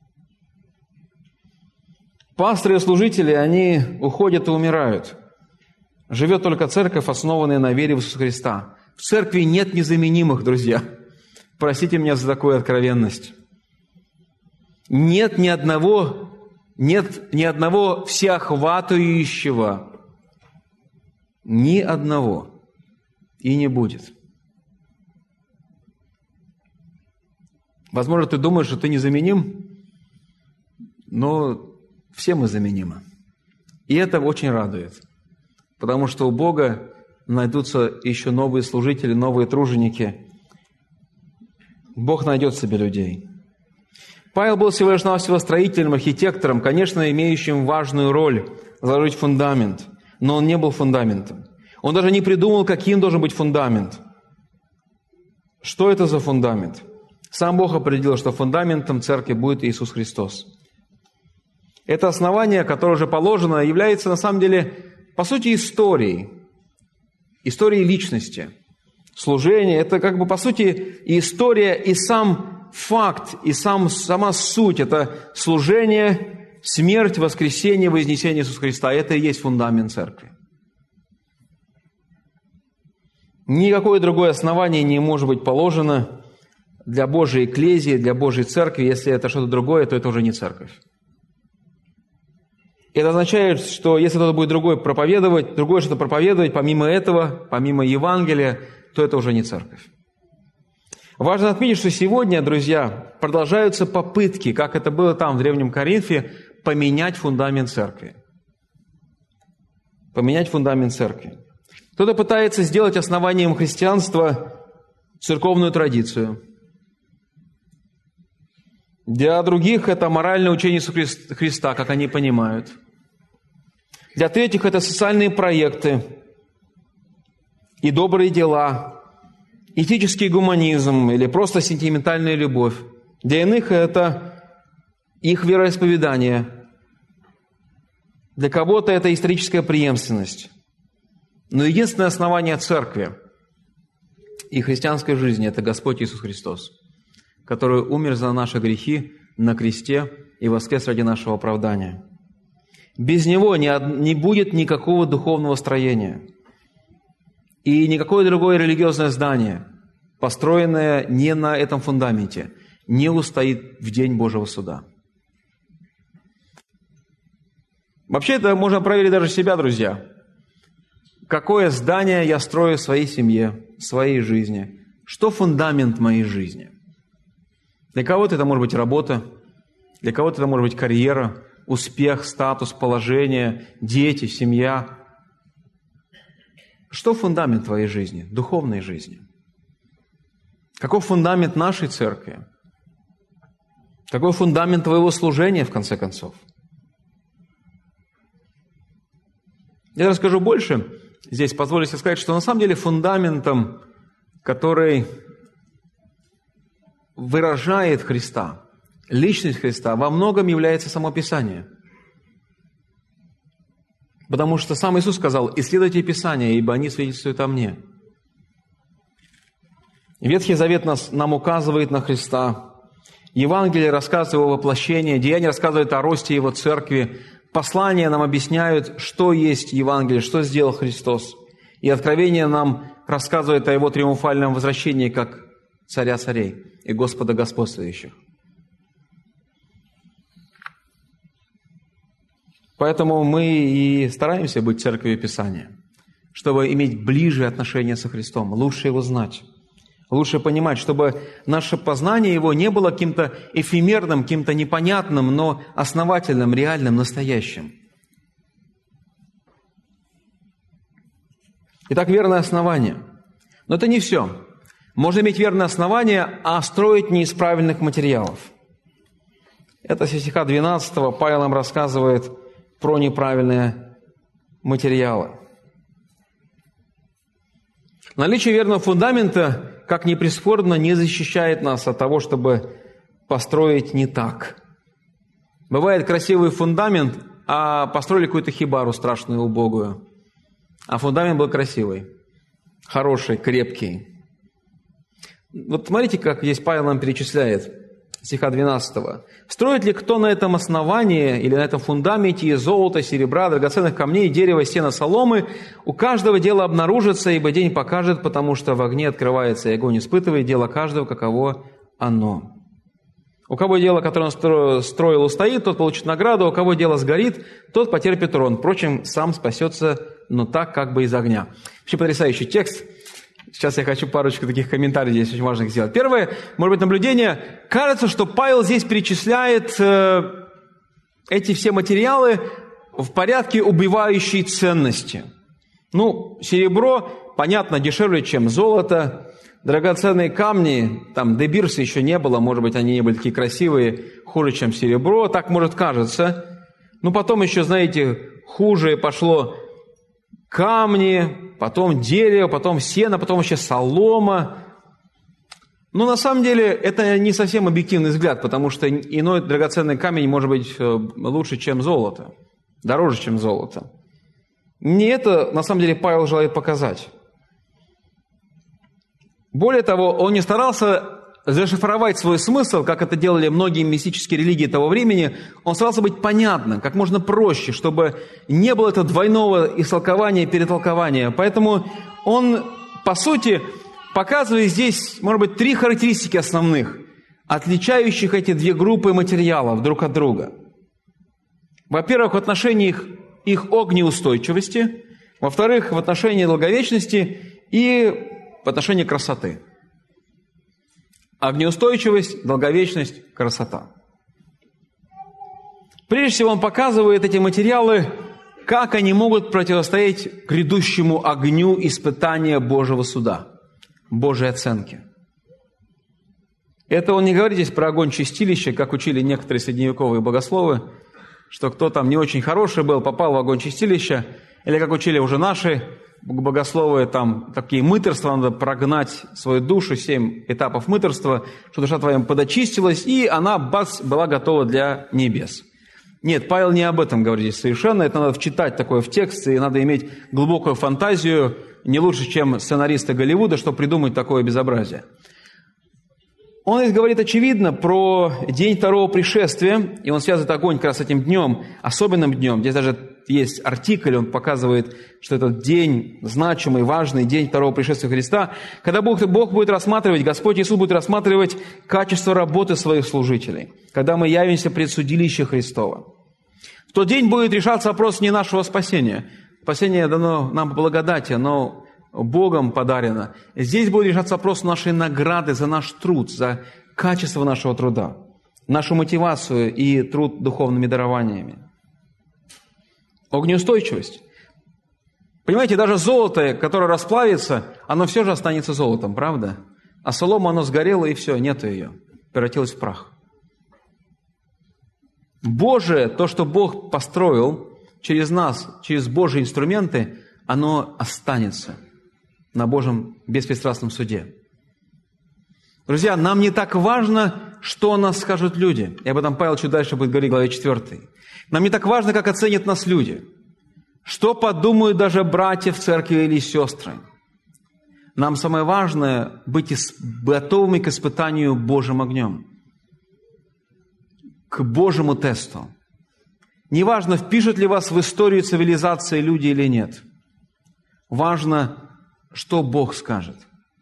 [SPEAKER 1] Пасторы и служители, они уходят и умирают. Живет только церковь, основанная на вере в Иисуса Христа. В церкви нет незаменимых, друзья. Простите меня за такую откровенность. Нет ни одного, нет ни одного всеохватывающего. Ни одного. И не будет. Возможно, ты думаешь, что ты незаменим, но все мы заменимы. И это очень радует. Потому что у Бога найдутся еще новые служители, новые труженики. Бог найдет себе людей. Павел был всего лишь навсего строителем, архитектором, конечно, имеющим важную роль заложить фундамент, но он не был фундаментом. Он даже не придумал, каким должен быть фундамент. Что это за фундамент? Сам Бог определил, что фундаментом церкви будет Иисус Христос. Это основание, которое уже положено, является на самом деле, по сути, историей. Историей личности. Служение – это как бы, по сути, и история, и сам факт, и сам, сама суть – это служение, смерть, воскресение, вознесение Иисуса Христа. Это и есть фундамент церкви. Никакое другое основание не может быть положено для Божьей экклезии, для Божьей церкви. Если это что-то другое, то это уже не церковь. Это означает, что если кто-то будет другой проповедовать, другое что-то проповедовать, помимо этого, помимо Евангелия, то это уже не церковь. Важно отметить, что сегодня, друзья, продолжаются попытки, как это было там, в Древнем Коринфе, поменять фундамент церкви. Поменять фундамент церкви. Кто-то пытается сделать основанием христианства церковную традицию. Для других это моральное учение Иисуса Христа, как они понимают. Для третьих это социальные проекты и добрые дела, этический гуманизм или просто сентиментальная любовь. Для иных это их вероисповедание. Для кого-то это историческая преемственность. Но единственное основание церкви и христианской жизни – это Господь Иисус Христос, который умер за наши грехи на кресте и воскрес ради нашего оправдания. Без Него не, не будет никакого духовного строения. И никакое другое религиозное здание, построенное не на этом фундаменте, не устоит в день Божьего суда. Вообще это можно проверить даже себя, друзья. Какое здание я строю в своей семье, в своей жизни? Что фундамент моей жизни? Для кого-то это может быть работа, для кого-то это может быть карьера, успех, статус, положение, дети, семья. Что фундамент твоей жизни, духовной жизни? Каков фундамент нашей церкви? Какой фундамент твоего служения, в конце концов? Я расскажу больше. Здесь позволю себе сказать, что на самом деле фундаментом, который выражает Христа, личность Христа, во многом является само Писание. Потому что сам Иисус сказал: «Исследуйте Писания, ибо они свидетельствуют о Мне». Ветхий Завет нас, нам указывает на Христа. Евангелие рассказывает о Его воплощении, Деяния рассказывают о росте Его церкви, послания нам объясняют, что есть Евангелие, что сделал Христос. И Откровение нам рассказывает о Его триумфальном возвращении как Царя царей и Господа господствующих. Поэтому мы и стараемся быть церковью Писания, чтобы иметь ближе отношения со Христом, лучше Его знать, лучше понимать, чтобы наше познание Его не было каким-то эфемерным, каким-то непонятным, но основательным, реальным, настоящим. Итак, верное основание. Но это не все. Можно иметь верное основание, а строить не из правильных материалов. Это со стиха двенадцатого Павел нам рассказывает про неправильные материалы. Наличие верного фундамента, как ни прискорбно, не защищает нас от того, чтобы построить не так. Бывает красивый фундамент, а построили какую-то хибару страшную, убогую. А фундамент был красивый, хороший, крепкий. Вот смотрите, как здесь Павел нам перечисляет, стиха двенадцатого. «Строит ли кто на этом основании или на этом фундаменте из золота, серебра, драгоценных камней, дерева, сена, соломы? У каждого дело обнаружится, ибо день покажет, потому что в огне открывается, и огонь испытывает дело каждого, каково оно. У кого дело, которое он строил, устоит, тот получит награду, у кого дело сгорит, тот потерпит урон. Впрочем, сам спасется, но так, как бы из огня». Вообще потрясающий текст. Сейчас я хочу парочку таких комментариев здесь очень важных сделать. Первое, может быть, наблюдение. Кажется, что Павел здесь перечисляет э, эти все материалы в порядке убывающей ценности. Ну, серебро, понятно, дешевле, чем золото. Драгоценные камни, там дебирса еще не было, может быть, они не были такие красивые, хуже, чем серебро. Так, может, кажется. Ну, потом еще, знаете, хуже пошло камни, потом дерево, потом сено, потом еще солома. Но на самом деле это не совсем объективный взгляд, потому что иной драгоценный камень может быть лучше, чем золото, дороже, чем золото. Не это, на самом деле, Павел желает показать. Более того, он не старался зашифровать свой смысл, как это делали многие мистические религии того времени. Он старался быть понятным, как можно проще, чтобы не было этого двойного истолкования и перетолкования. Поэтому он, по сути, показывает здесь, может быть, три характеристики основных, отличающих эти две группы материалов друг от друга. Во-первых, в отношении их, их огнеустойчивости, во-вторых, в отношении долговечности и в отношении красоты. Огнеустойчивость, долговечность, красота. Прежде всего, он показывает эти материалы, как они могут противостоять грядущему огню испытания Божьего суда, Божьей оценки. Это он не говорит здесь про огонь чистилища, как учили некоторые средневековые богословы, что кто там не очень хороший был, попал в огонь чистилища, или как учили уже наши богословы там такие мытарства, надо прогнать свою душу, семь этапов мытарства, что душа твоя подочистилась, и она, бац, была готова для небес. Нет, Павел не об этом говорит здесь совершенно, это надо вчитать такое в текст, и надо иметь глубокую фантазию, не лучше, чем сценаристы Голливуда, чтобы придумать такое безобразие. Он здесь говорит очевидно про день второго пришествия, и он связывает огонь как раз с этим днем, особенным днем. Здесь даже есть артикль, он показывает, что этот день, значимый, важный день второго пришествия Христа, когда Бог, Бог будет рассматривать, Господь Иисус будет рассматривать качество работы своих служителей, когда мы явимся пред судилище Христово. В тот день будет решаться вопрос не нашего спасения. Спасение дано нам по благодати, оно Богом подарено. Здесь будет решаться вопрос нашей награды за наш труд, за качество нашего труда, нашу мотивацию и труд духовными дарованиями. Огнеустойчивость. Понимаете, даже золото, которое расплавится, оно все же останется золотом, правда? А солома, оно сгорело, и все, нету ее, превратилось в прах. Божие, то, что Бог построил через нас, через Божьи инструменты, оно останется на Божьем беспристрастном суде. Друзья, нам не так важно, что о нас скажут люди. И об этом Павел чуть дальше будет говорить в главе четвёртой. Нам не так важно, как оценят нас люди. Что подумают даже братья в церкви или сестры. Нам самое важное – быть готовыми к испытанию Божьим огнем, к Божьему тесту. Неважно, впишут ли вас в историю цивилизации люди или нет. Важно, что Бог скажет.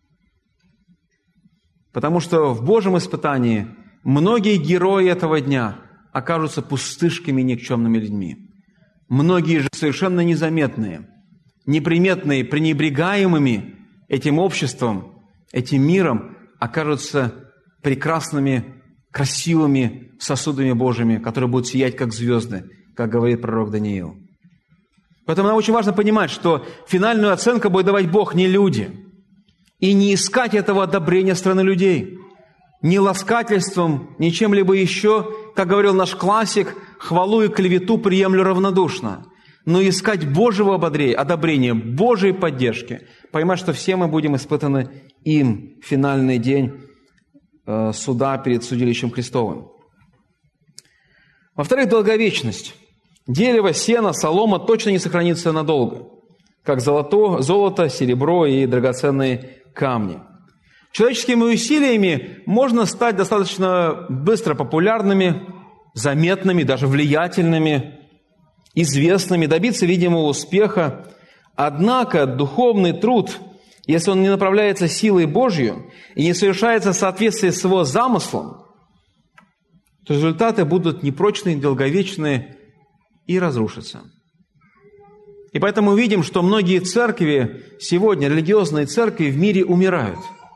[SPEAKER 1] Потому что в Божьем испытании многие герои этого дня окажутся пустышками, никчемными людьми. Многие же совершенно незаметные, неприметные, пренебрегаемыми этим обществом, этим миром, окажутся прекрасными, красивыми сосудами Божьими, которые будут сиять, как звезды, как говорит пророк Даниил. Поэтому нам очень важно понимать, что финальную оценку будет давать Бог, не люди. И не искать этого одобрения стороны людей. Ни ласкательством, ни чем-либо еще, как говорил наш классик, хвалу и клевету приемлю равнодушно. Но искать Божьего одобрения, Божьей поддержки. Понимать, что все мы будем испытаны им в финальный день э, суда перед судилищем Христовым. Во-вторых, долговечность. Дерево, сено, солома точно не сохранится надолго, как золото, золото, серебро и драгоценные камни. Человеческими усилиями можно стать достаточно быстро популярными, заметными, даже влиятельными, известными, добиться видимого успеха. Однако духовный труд, если он не направляется силой Божьей и не совершается в соответствии с его замыслом, то результаты будут непрочные, долговечные и разрушатся. И поэтому мы видим, что многие церкви сегодня, религиозные церкви в мире умирают.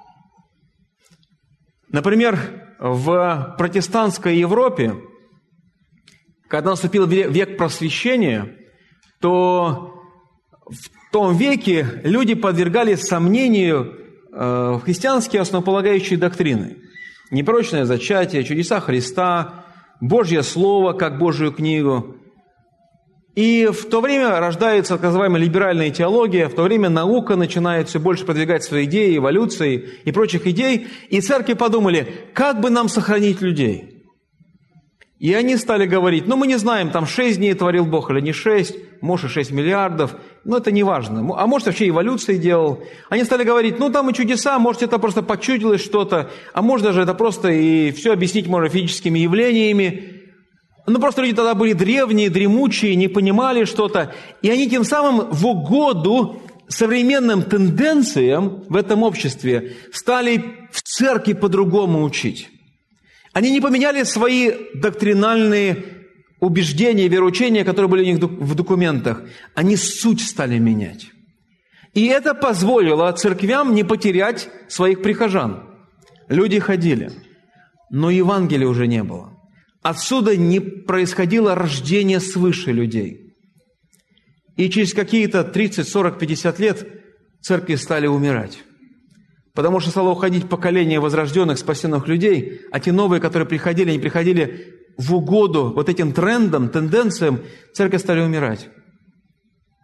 [SPEAKER 1] Например, в протестантской Европе, когда наступил век просвещения, то в том веке люди подвергались сомнению э, христианские основополагающие доктрины. Непорочное зачатие, чудеса Христа, Божье Слово, как Божью книгу. И в то время рождается так называемая либеральная теология, в то время наука начинает все больше продвигать свои идеи, эволюции и прочих идей, и церкви подумали, как бы нам сохранить людей. И они стали говорить, ну мы не знаем, там шесть дней творил Бог или не шесть, может и шесть миллиардов, но это не важно. А может вообще эволюции делал. Они стали говорить, ну там и чудеса, может это просто почудилось что-то, а может даже это просто и все объяснить можно физическими явлениями. Ну, просто люди тогда были древние, дремучие, не понимали что-то. И они тем самым в угоду современным тенденциям в этом обществе стали в церкви по-другому учить. Они не поменяли свои доктринальные убеждения, вероучения, которые были у них в документах. Они суть стали менять. И это позволило церквям не потерять своих прихожан. Люди ходили, но Евангелия уже не было. Отсюда не происходило рождение свыше людей. И через какие-то тридцать, сорок, пятьдесят лет церкви стали умирать. Потому что стало уходить поколение возрожденных, спасенных людей, а те новые, которые приходили, они приходили в угоду вот этим трендам, тенденциям, церкви стали умирать.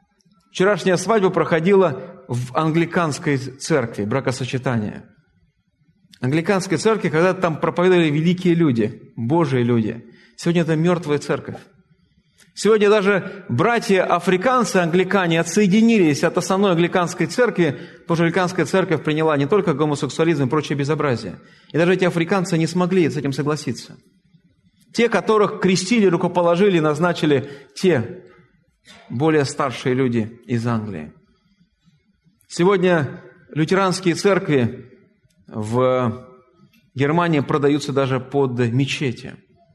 [SPEAKER 1] Вчерашняя свадьба проходила в англиканской церкви, бракосочетание. Англиканской церкви, когда там проповедовали великие люди, Божьи люди. Сегодня это мертвая церковь. Сегодня даже братья-африканцы, англикане, отсоединились от основной англиканской церкви, потому что англиканская церковь приняла не только гомосексуализм и прочее безобразие. И даже эти африканцы не смогли с этим согласиться. Те, которых крестили, рукоположили, назначили те более старшие люди из Англии. Сегодня лютеранские церкви в Германии продаются даже под мечети.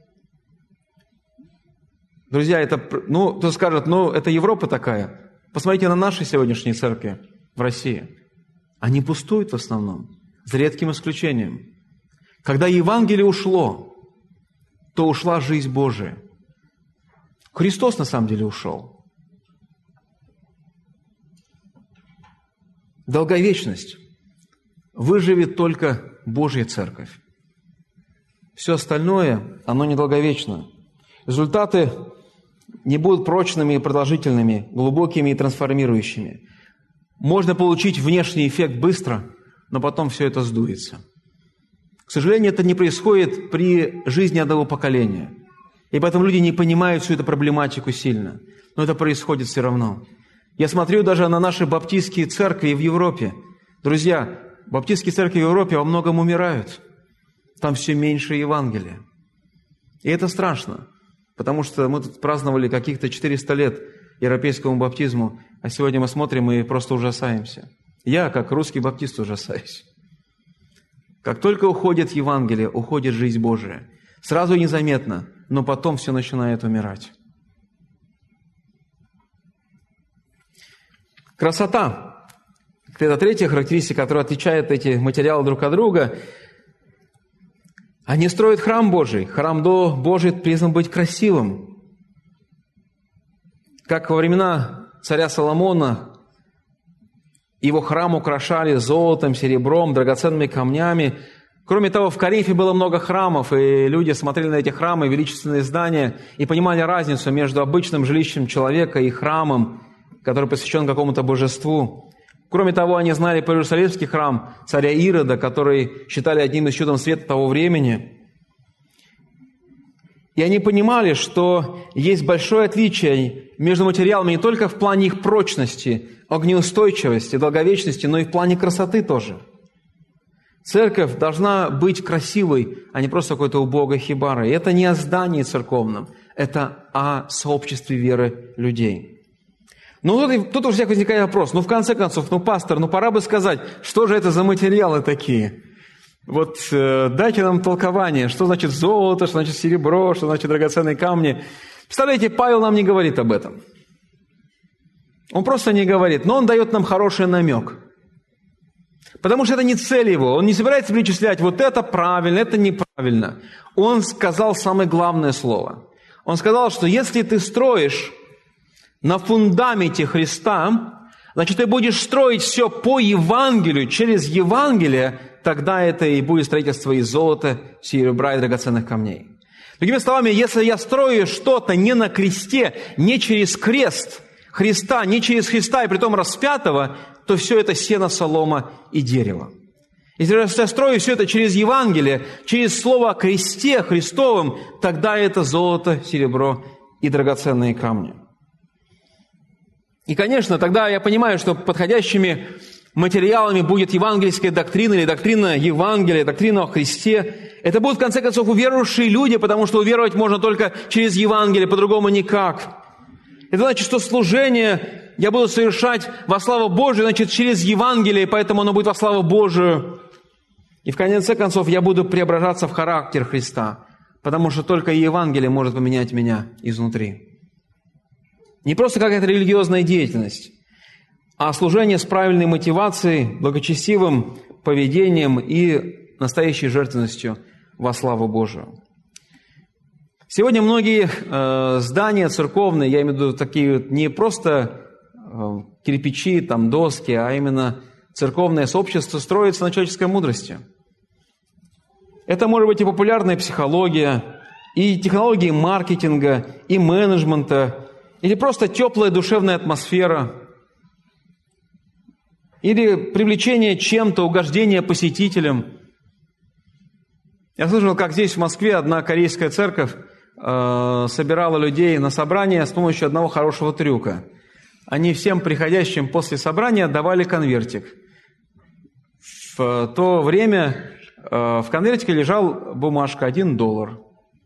[SPEAKER 1] Друзья, это, ну, кто скажет, ну, это Европа такая. Посмотрите на наши сегодняшние церкви в России. Они пустуют в основном, за редким исключением. Когда Евангелие ушло, то ушла жизнь Божия. Христос на самом деле ушел. Долговечность. Выживет только Божья церковь. Все остальное, оно недолговечно. Результаты не будут прочными и продолжительными, глубокими и трансформирующими. Можно получить внешний эффект быстро, но потом все это сдуется. К сожалению, это не происходит при жизни одного поколения. И поэтому люди не понимают всю эту проблематику сильно. Но это происходит все равно. Я смотрю даже на наши баптистские церкви в Европе. Друзья, баптистские церкви в Европе во многом умирают. Там все меньше Евангелия. И это страшно. Потому что мы тут праздновали каких-то четыреста лет европейскому баптизму, а сегодня мы смотрим и просто ужасаемся. Я, как русский баптист, ужасаюсь. Как только уходит Евангелие, уходит жизнь Божия. Сразу незаметно, но потом все начинает умирать. Красота. Это третья характеристика, которая отличает эти материалы друг от друга. Они строят храм Божий. Храм Божий призван быть красивым. Как во времена царя Соломона его храм украшали золотом, серебром, драгоценными камнями. Кроме того, в Коринфе было много храмов, и люди смотрели на эти храмы, величественные здания, и понимали разницу между обычным жилищем человека и храмом, который посвящен какому-то божеству. Кроме того, они знали про Иерусалимский храм царя Ирода, который считали одним из чудом света того времени. И они понимали, что есть большое отличие между материалами не только в плане их прочности, огнеустойчивости, долговечности, но и в плане красоты тоже. Церковь должна быть красивой, а не просто какой-то убогой хибарой. И это не о здании церковном, это о сообществе веры людей. Ну, тут, тут у всех возникает вопрос, ну, в конце концов, ну, пастор, ну, пора бы сказать, что же это за материалы такие? Вот э, дайте нам толкование, что значит золото, что значит серебро, что значит драгоценные камни. Представляете, Павел нам не говорит об этом. Он просто не говорит, но он дает нам хороший намек. Потому что это не цель его. Он не собирается перечислять, вот это правильно, это неправильно. Он сказал самое главное слово. Он сказал, что если ты строишь на фундаменте Христа, значит, ты будешь строить все по Евангелию, через Евангелие, тогда это и будет строительство из золота, серебра и драгоценных камней. Другими словами, если я строю что-то не на кресте, не через крест Христа, не через Христа и притом распятого, то все это сено, солома и дерево. Если я строю все это через Евангелие, через слово о кресте Христовом, тогда это золото, серебро и драгоценные камни. И, конечно, тогда я понимаю, что подходящими материалами будет евангельская доктрина или доктрина Евангелия, доктрина о Христе. Это будут, в конце концов, уверовавшие люди, потому что уверовать можно только через Евангелие, по-другому никак. Это значит, что служение я буду совершать во славу Божию, значит, через Евангелие, поэтому оно будет во славу Божию. И в конце концов я буду преображаться в характер Христа, потому что только Евангелие может поменять меня изнутри. Не просто какая-то религиозная деятельность, а служение с правильной мотивацией, благочестивым поведением и настоящей жертвенностью во славу Божию. Сегодня многие э, здания церковные, я имею в виду такие не просто э, кирпичи, там, доски, а именно церковное сообщество строится на человеческой мудрости. Это может быть и популярная психология, и технологии маркетинга, и менеджмента, или просто теплая душевная атмосфера. или привлечение чем-то, угождение посетителям. Я слышал, как здесь в Москве одна корейская церковь э, собирала людей на собрание с помощью одного хорошего трюка. Они всем приходящим после собрания давали конвертик. В то время э, в конвертике лежал бумажка один доллар.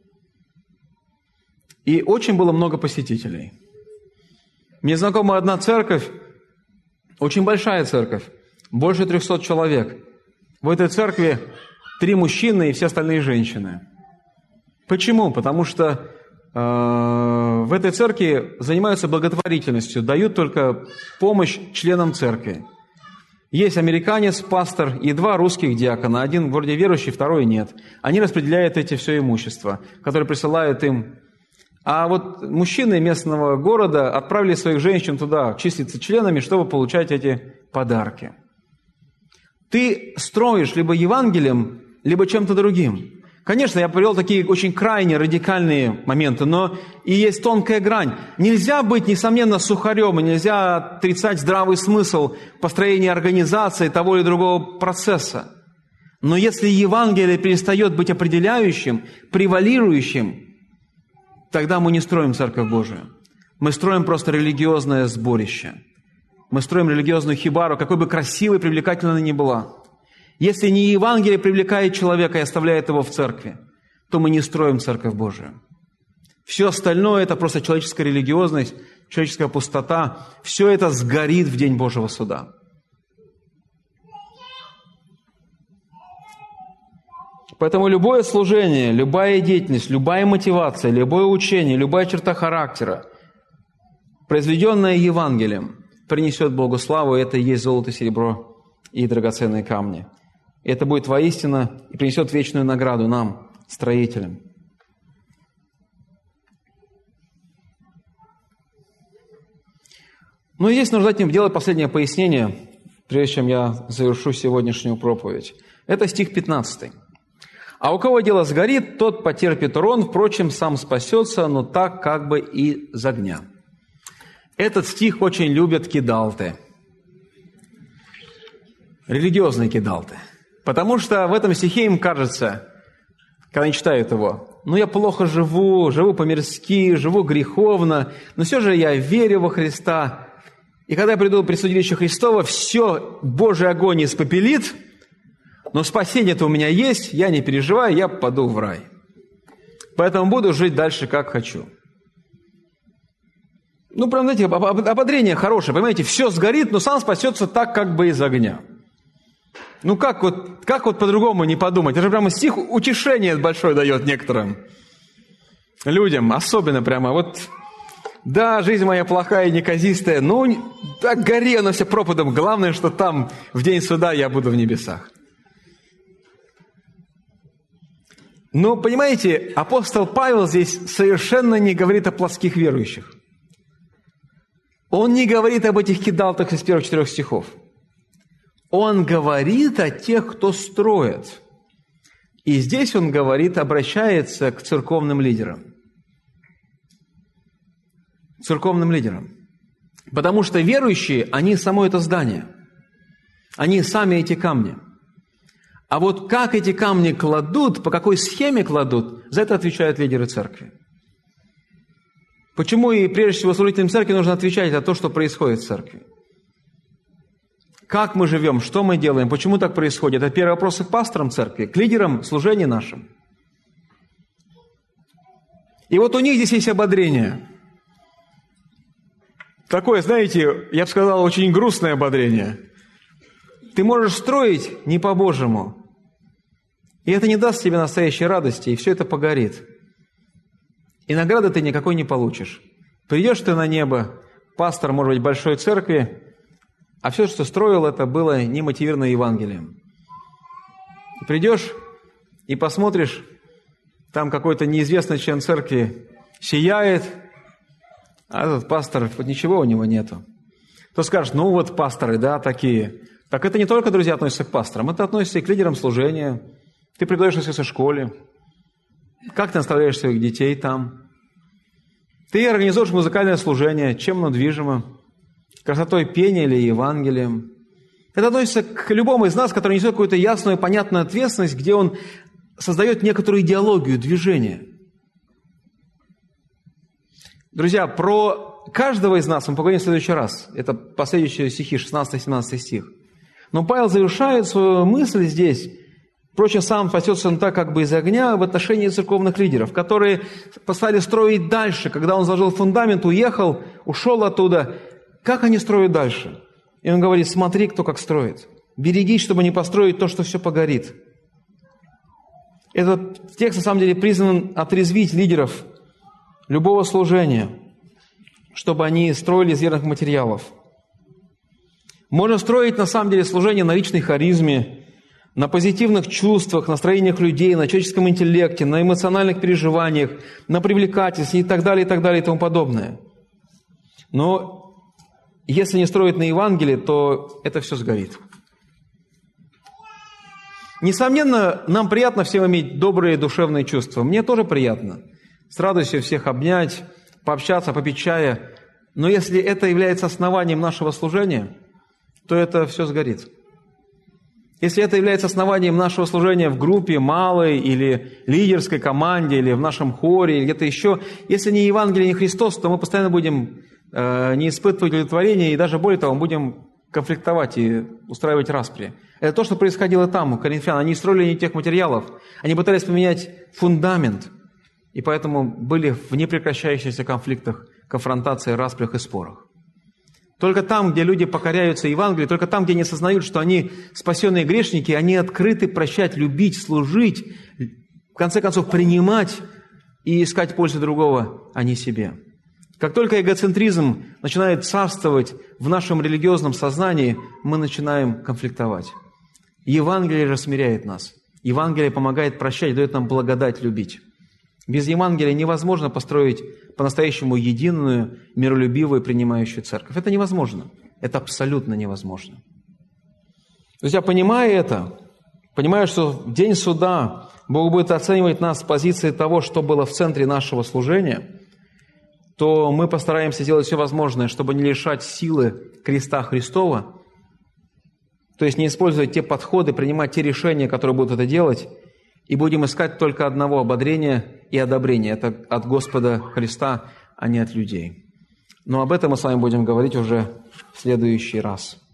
[SPEAKER 1] И очень было много посетителей. Мне знакома одна церковь, очень большая церковь, больше трехсот человек. В этой церкви три мужчины и все остальные женщины. Почему? Потому что э, в этой церкви занимаются благотворительностью, дают только помощь членам церкви. Есть американец, пастор и два русских диакона. Один вроде верующий, второй нет. Они распределяют эти все имущество, которое присылают им. А вот мужчины местного города отправили своих женщин туда числиться членами, чтобы получать эти подарки. Ты строишь либо Евангелием, либо чем-то другим. Конечно, я привел такие очень крайне радикальные моменты, но и есть тонкая грань. Нельзя быть, несомненно, сухарем, и нельзя отрицать здравый смысл построения организации того или другого процесса. Но если Евангелие перестает быть определяющим, превалирующим, тогда мы не строим Церковь Божию. Мы строим просто религиозное сборище. Мы строим религиозную хибару, какой бы красивой и привлекательной она ни была. Если не Евангелие привлекает человека и оставляет его в церкви, то мы не строим Церковь Божию. Все остальное – это просто человеческая религиозность, человеческая пустота. Все это сгорит в день Божьего суда. Поэтому любое служение, любая деятельность, любая мотивация, любое учение, любая черта характера, произведенная Евангелием, принесет Богу славу, и это и есть золото, серебро и драгоценные камни. И это будет воистину и принесет вечную награду нам, строителям. Ну и здесь нужно делать последнее пояснение, прежде чем я завершу сегодняшнюю проповедь. Это стих пятнадцатый. «А у кого дело сгорит, тот потерпит урон, впрочем, сам спасется, но так как бы и из огня». Этот стих очень любят кидалты, религиозные кидалты. Потому что в этом стихе им кажется, когда они читают его, ну я плохо живу, живу по-мирски, живу греховно, но все же я верю во Христа. И когда я приду при судилище Христово, все Божий огонь испепелит, но спасение-то у меня есть, я не переживаю, я попаду в рай. Поэтому буду жить дальше, как хочу. Ну, прям, знаете, ободрение хорошее, понимаете, все сгорит, но сам спасется так, как бы из огня. Ну, как вот, как вот по-другому не подумать? Это же прямо стих утешение большое дает некоторым людям, особенно прямо вот... Да, жизнь моя плохая и неказистая, ну, так гори она вся пропадом. Главное, что там в день суда я буду в небесах. Но, понимаете, апостол Павел здесь совершенно не говорит о плотских верующих. Он не говорит об этих кидалтах из первых четырех стихов. Он говорит о тех, кто строит. И здесь он говорит, обращается к церковным лидерам. Церковным лидерам. Потому что верующие, они само это здание. Они сами эти камни. А вот как эти камни кладут, по какой схеме кладут, за это отвечают лидеры церкви. Почему и прежде всего служителям церкви нужно отвечать за то, что происходит в церкви? Как мы живем, что мы делаем, почему так происходит? Это первый вопрос к пасторам церкви, к лидерам служения нашим. И вот у них здесь есть ободрение. Такое, знаете, я бы сказал, очень грустное ободрение. Ты можешь строить не по-божьему, и это не даст тебе настоящей радости, и все это погорит. И награды ты никакой не получишь. Придешь ты на небо, пастор, может быть, большой церкви, а все, что строил, это было не мотивировано Евангелием. Придешь и посмотришь, там какой-то неизвестный член церкви сияет, а этот пастор, вот ничего у него нету. То скажешь, ну вот пасторы, да, такие. Так это не только, друзья, относится к пасторам, это относится и к лидерам служения. Ты преподаешь в своей школе. Как ты наставляешь своих детей там? Ты организуешь музыкальное служение, чем оно движимо? Красотой пения или Евангелием? Это относится к любому из нас, который несет какую-то ясную, понятную ответственность, где он создает некоторую идеологию, движение. Друзья, про каждого из нас мы поговорим в следующий раз. Это последующие стихи, шестнадцатый-семнадцатый стих. Но Павел завершает свою мысль здесь. Впрочем, сам спасется он так как бы из огня в отношении церковных лидеров, которые стали строить дальше. Когда он заложил фундамент, уехал, ушел оттуда. Как они строят дальше? И он говорит: смотри, кто как строит. Берегись, чтобы не построить то, что все погорит. Этот текст, на самом деле, призван отрезвить лидеров любого служения, чтобы они строили из верных материалов. Можно строить, на самом деле, служение на личной харизме, на позитивных чувствах, настроениях людей, на человеческом интеллекте, на эмоциональных переживаниях, на привлекательности и так далее, и так далее, и тому подобное. Но если не строить на Евангелии, то это все сгорит. Несомненно, нам приятно всем иметь добрые душевные чувства. Мне тоже приятно с радостью всех обнять, пообщаться, попить чая. Но если это является основанием нашего служения, то это все сгорит. Если это является основанием нашего служения в группе малой или лидерской команде, или в нашем хоре, или где-то еще, если не Евангелие, не Христос, то мы постоянно будем э, не испытывать удовлетворения, и даже более того, будем конфликтовать и устраивать распри. Это то, что происходило там, у коринфян. Они строили не тех материалов, они пытались поменять фундамент, и поэтому были в непрекращающихся конфликтах, конфронтациях, распрях и спорах. Только там, где люди покоряются Евангелию, только там, где они осознают, что они спасенные грешники, они открыты прощать, любить, служить, в конце концов принимать и искать пользу другого, а не себе. Как только эгоцентризм начинает царствовать в нашем религиозном сознании, мы начинаем конфликтовать. Евангелие же смиряет нас. Евангелие помогает прощать, дает нам благодать любить. Без Евангелия невозможно построить по-настоящему единую, миролюбивую, принимающую церковь. Это невозможно. Это абсолютно невозможно. Друзья, понимая это, понимая, что в день суда Бог будет оценивать нас с позиции того, что было в центре нашего служения, то мы постараемся сделать все возможное, чтобы не лишать силы креста Христова, то есть не использовать те подходы, принимать те решения, которые будут это делать, и будем искать только одного ободрения и одобрения. Это от Господа Христа, а не от людей. Но об этом мы с вами будем говорить уже в следующий раз.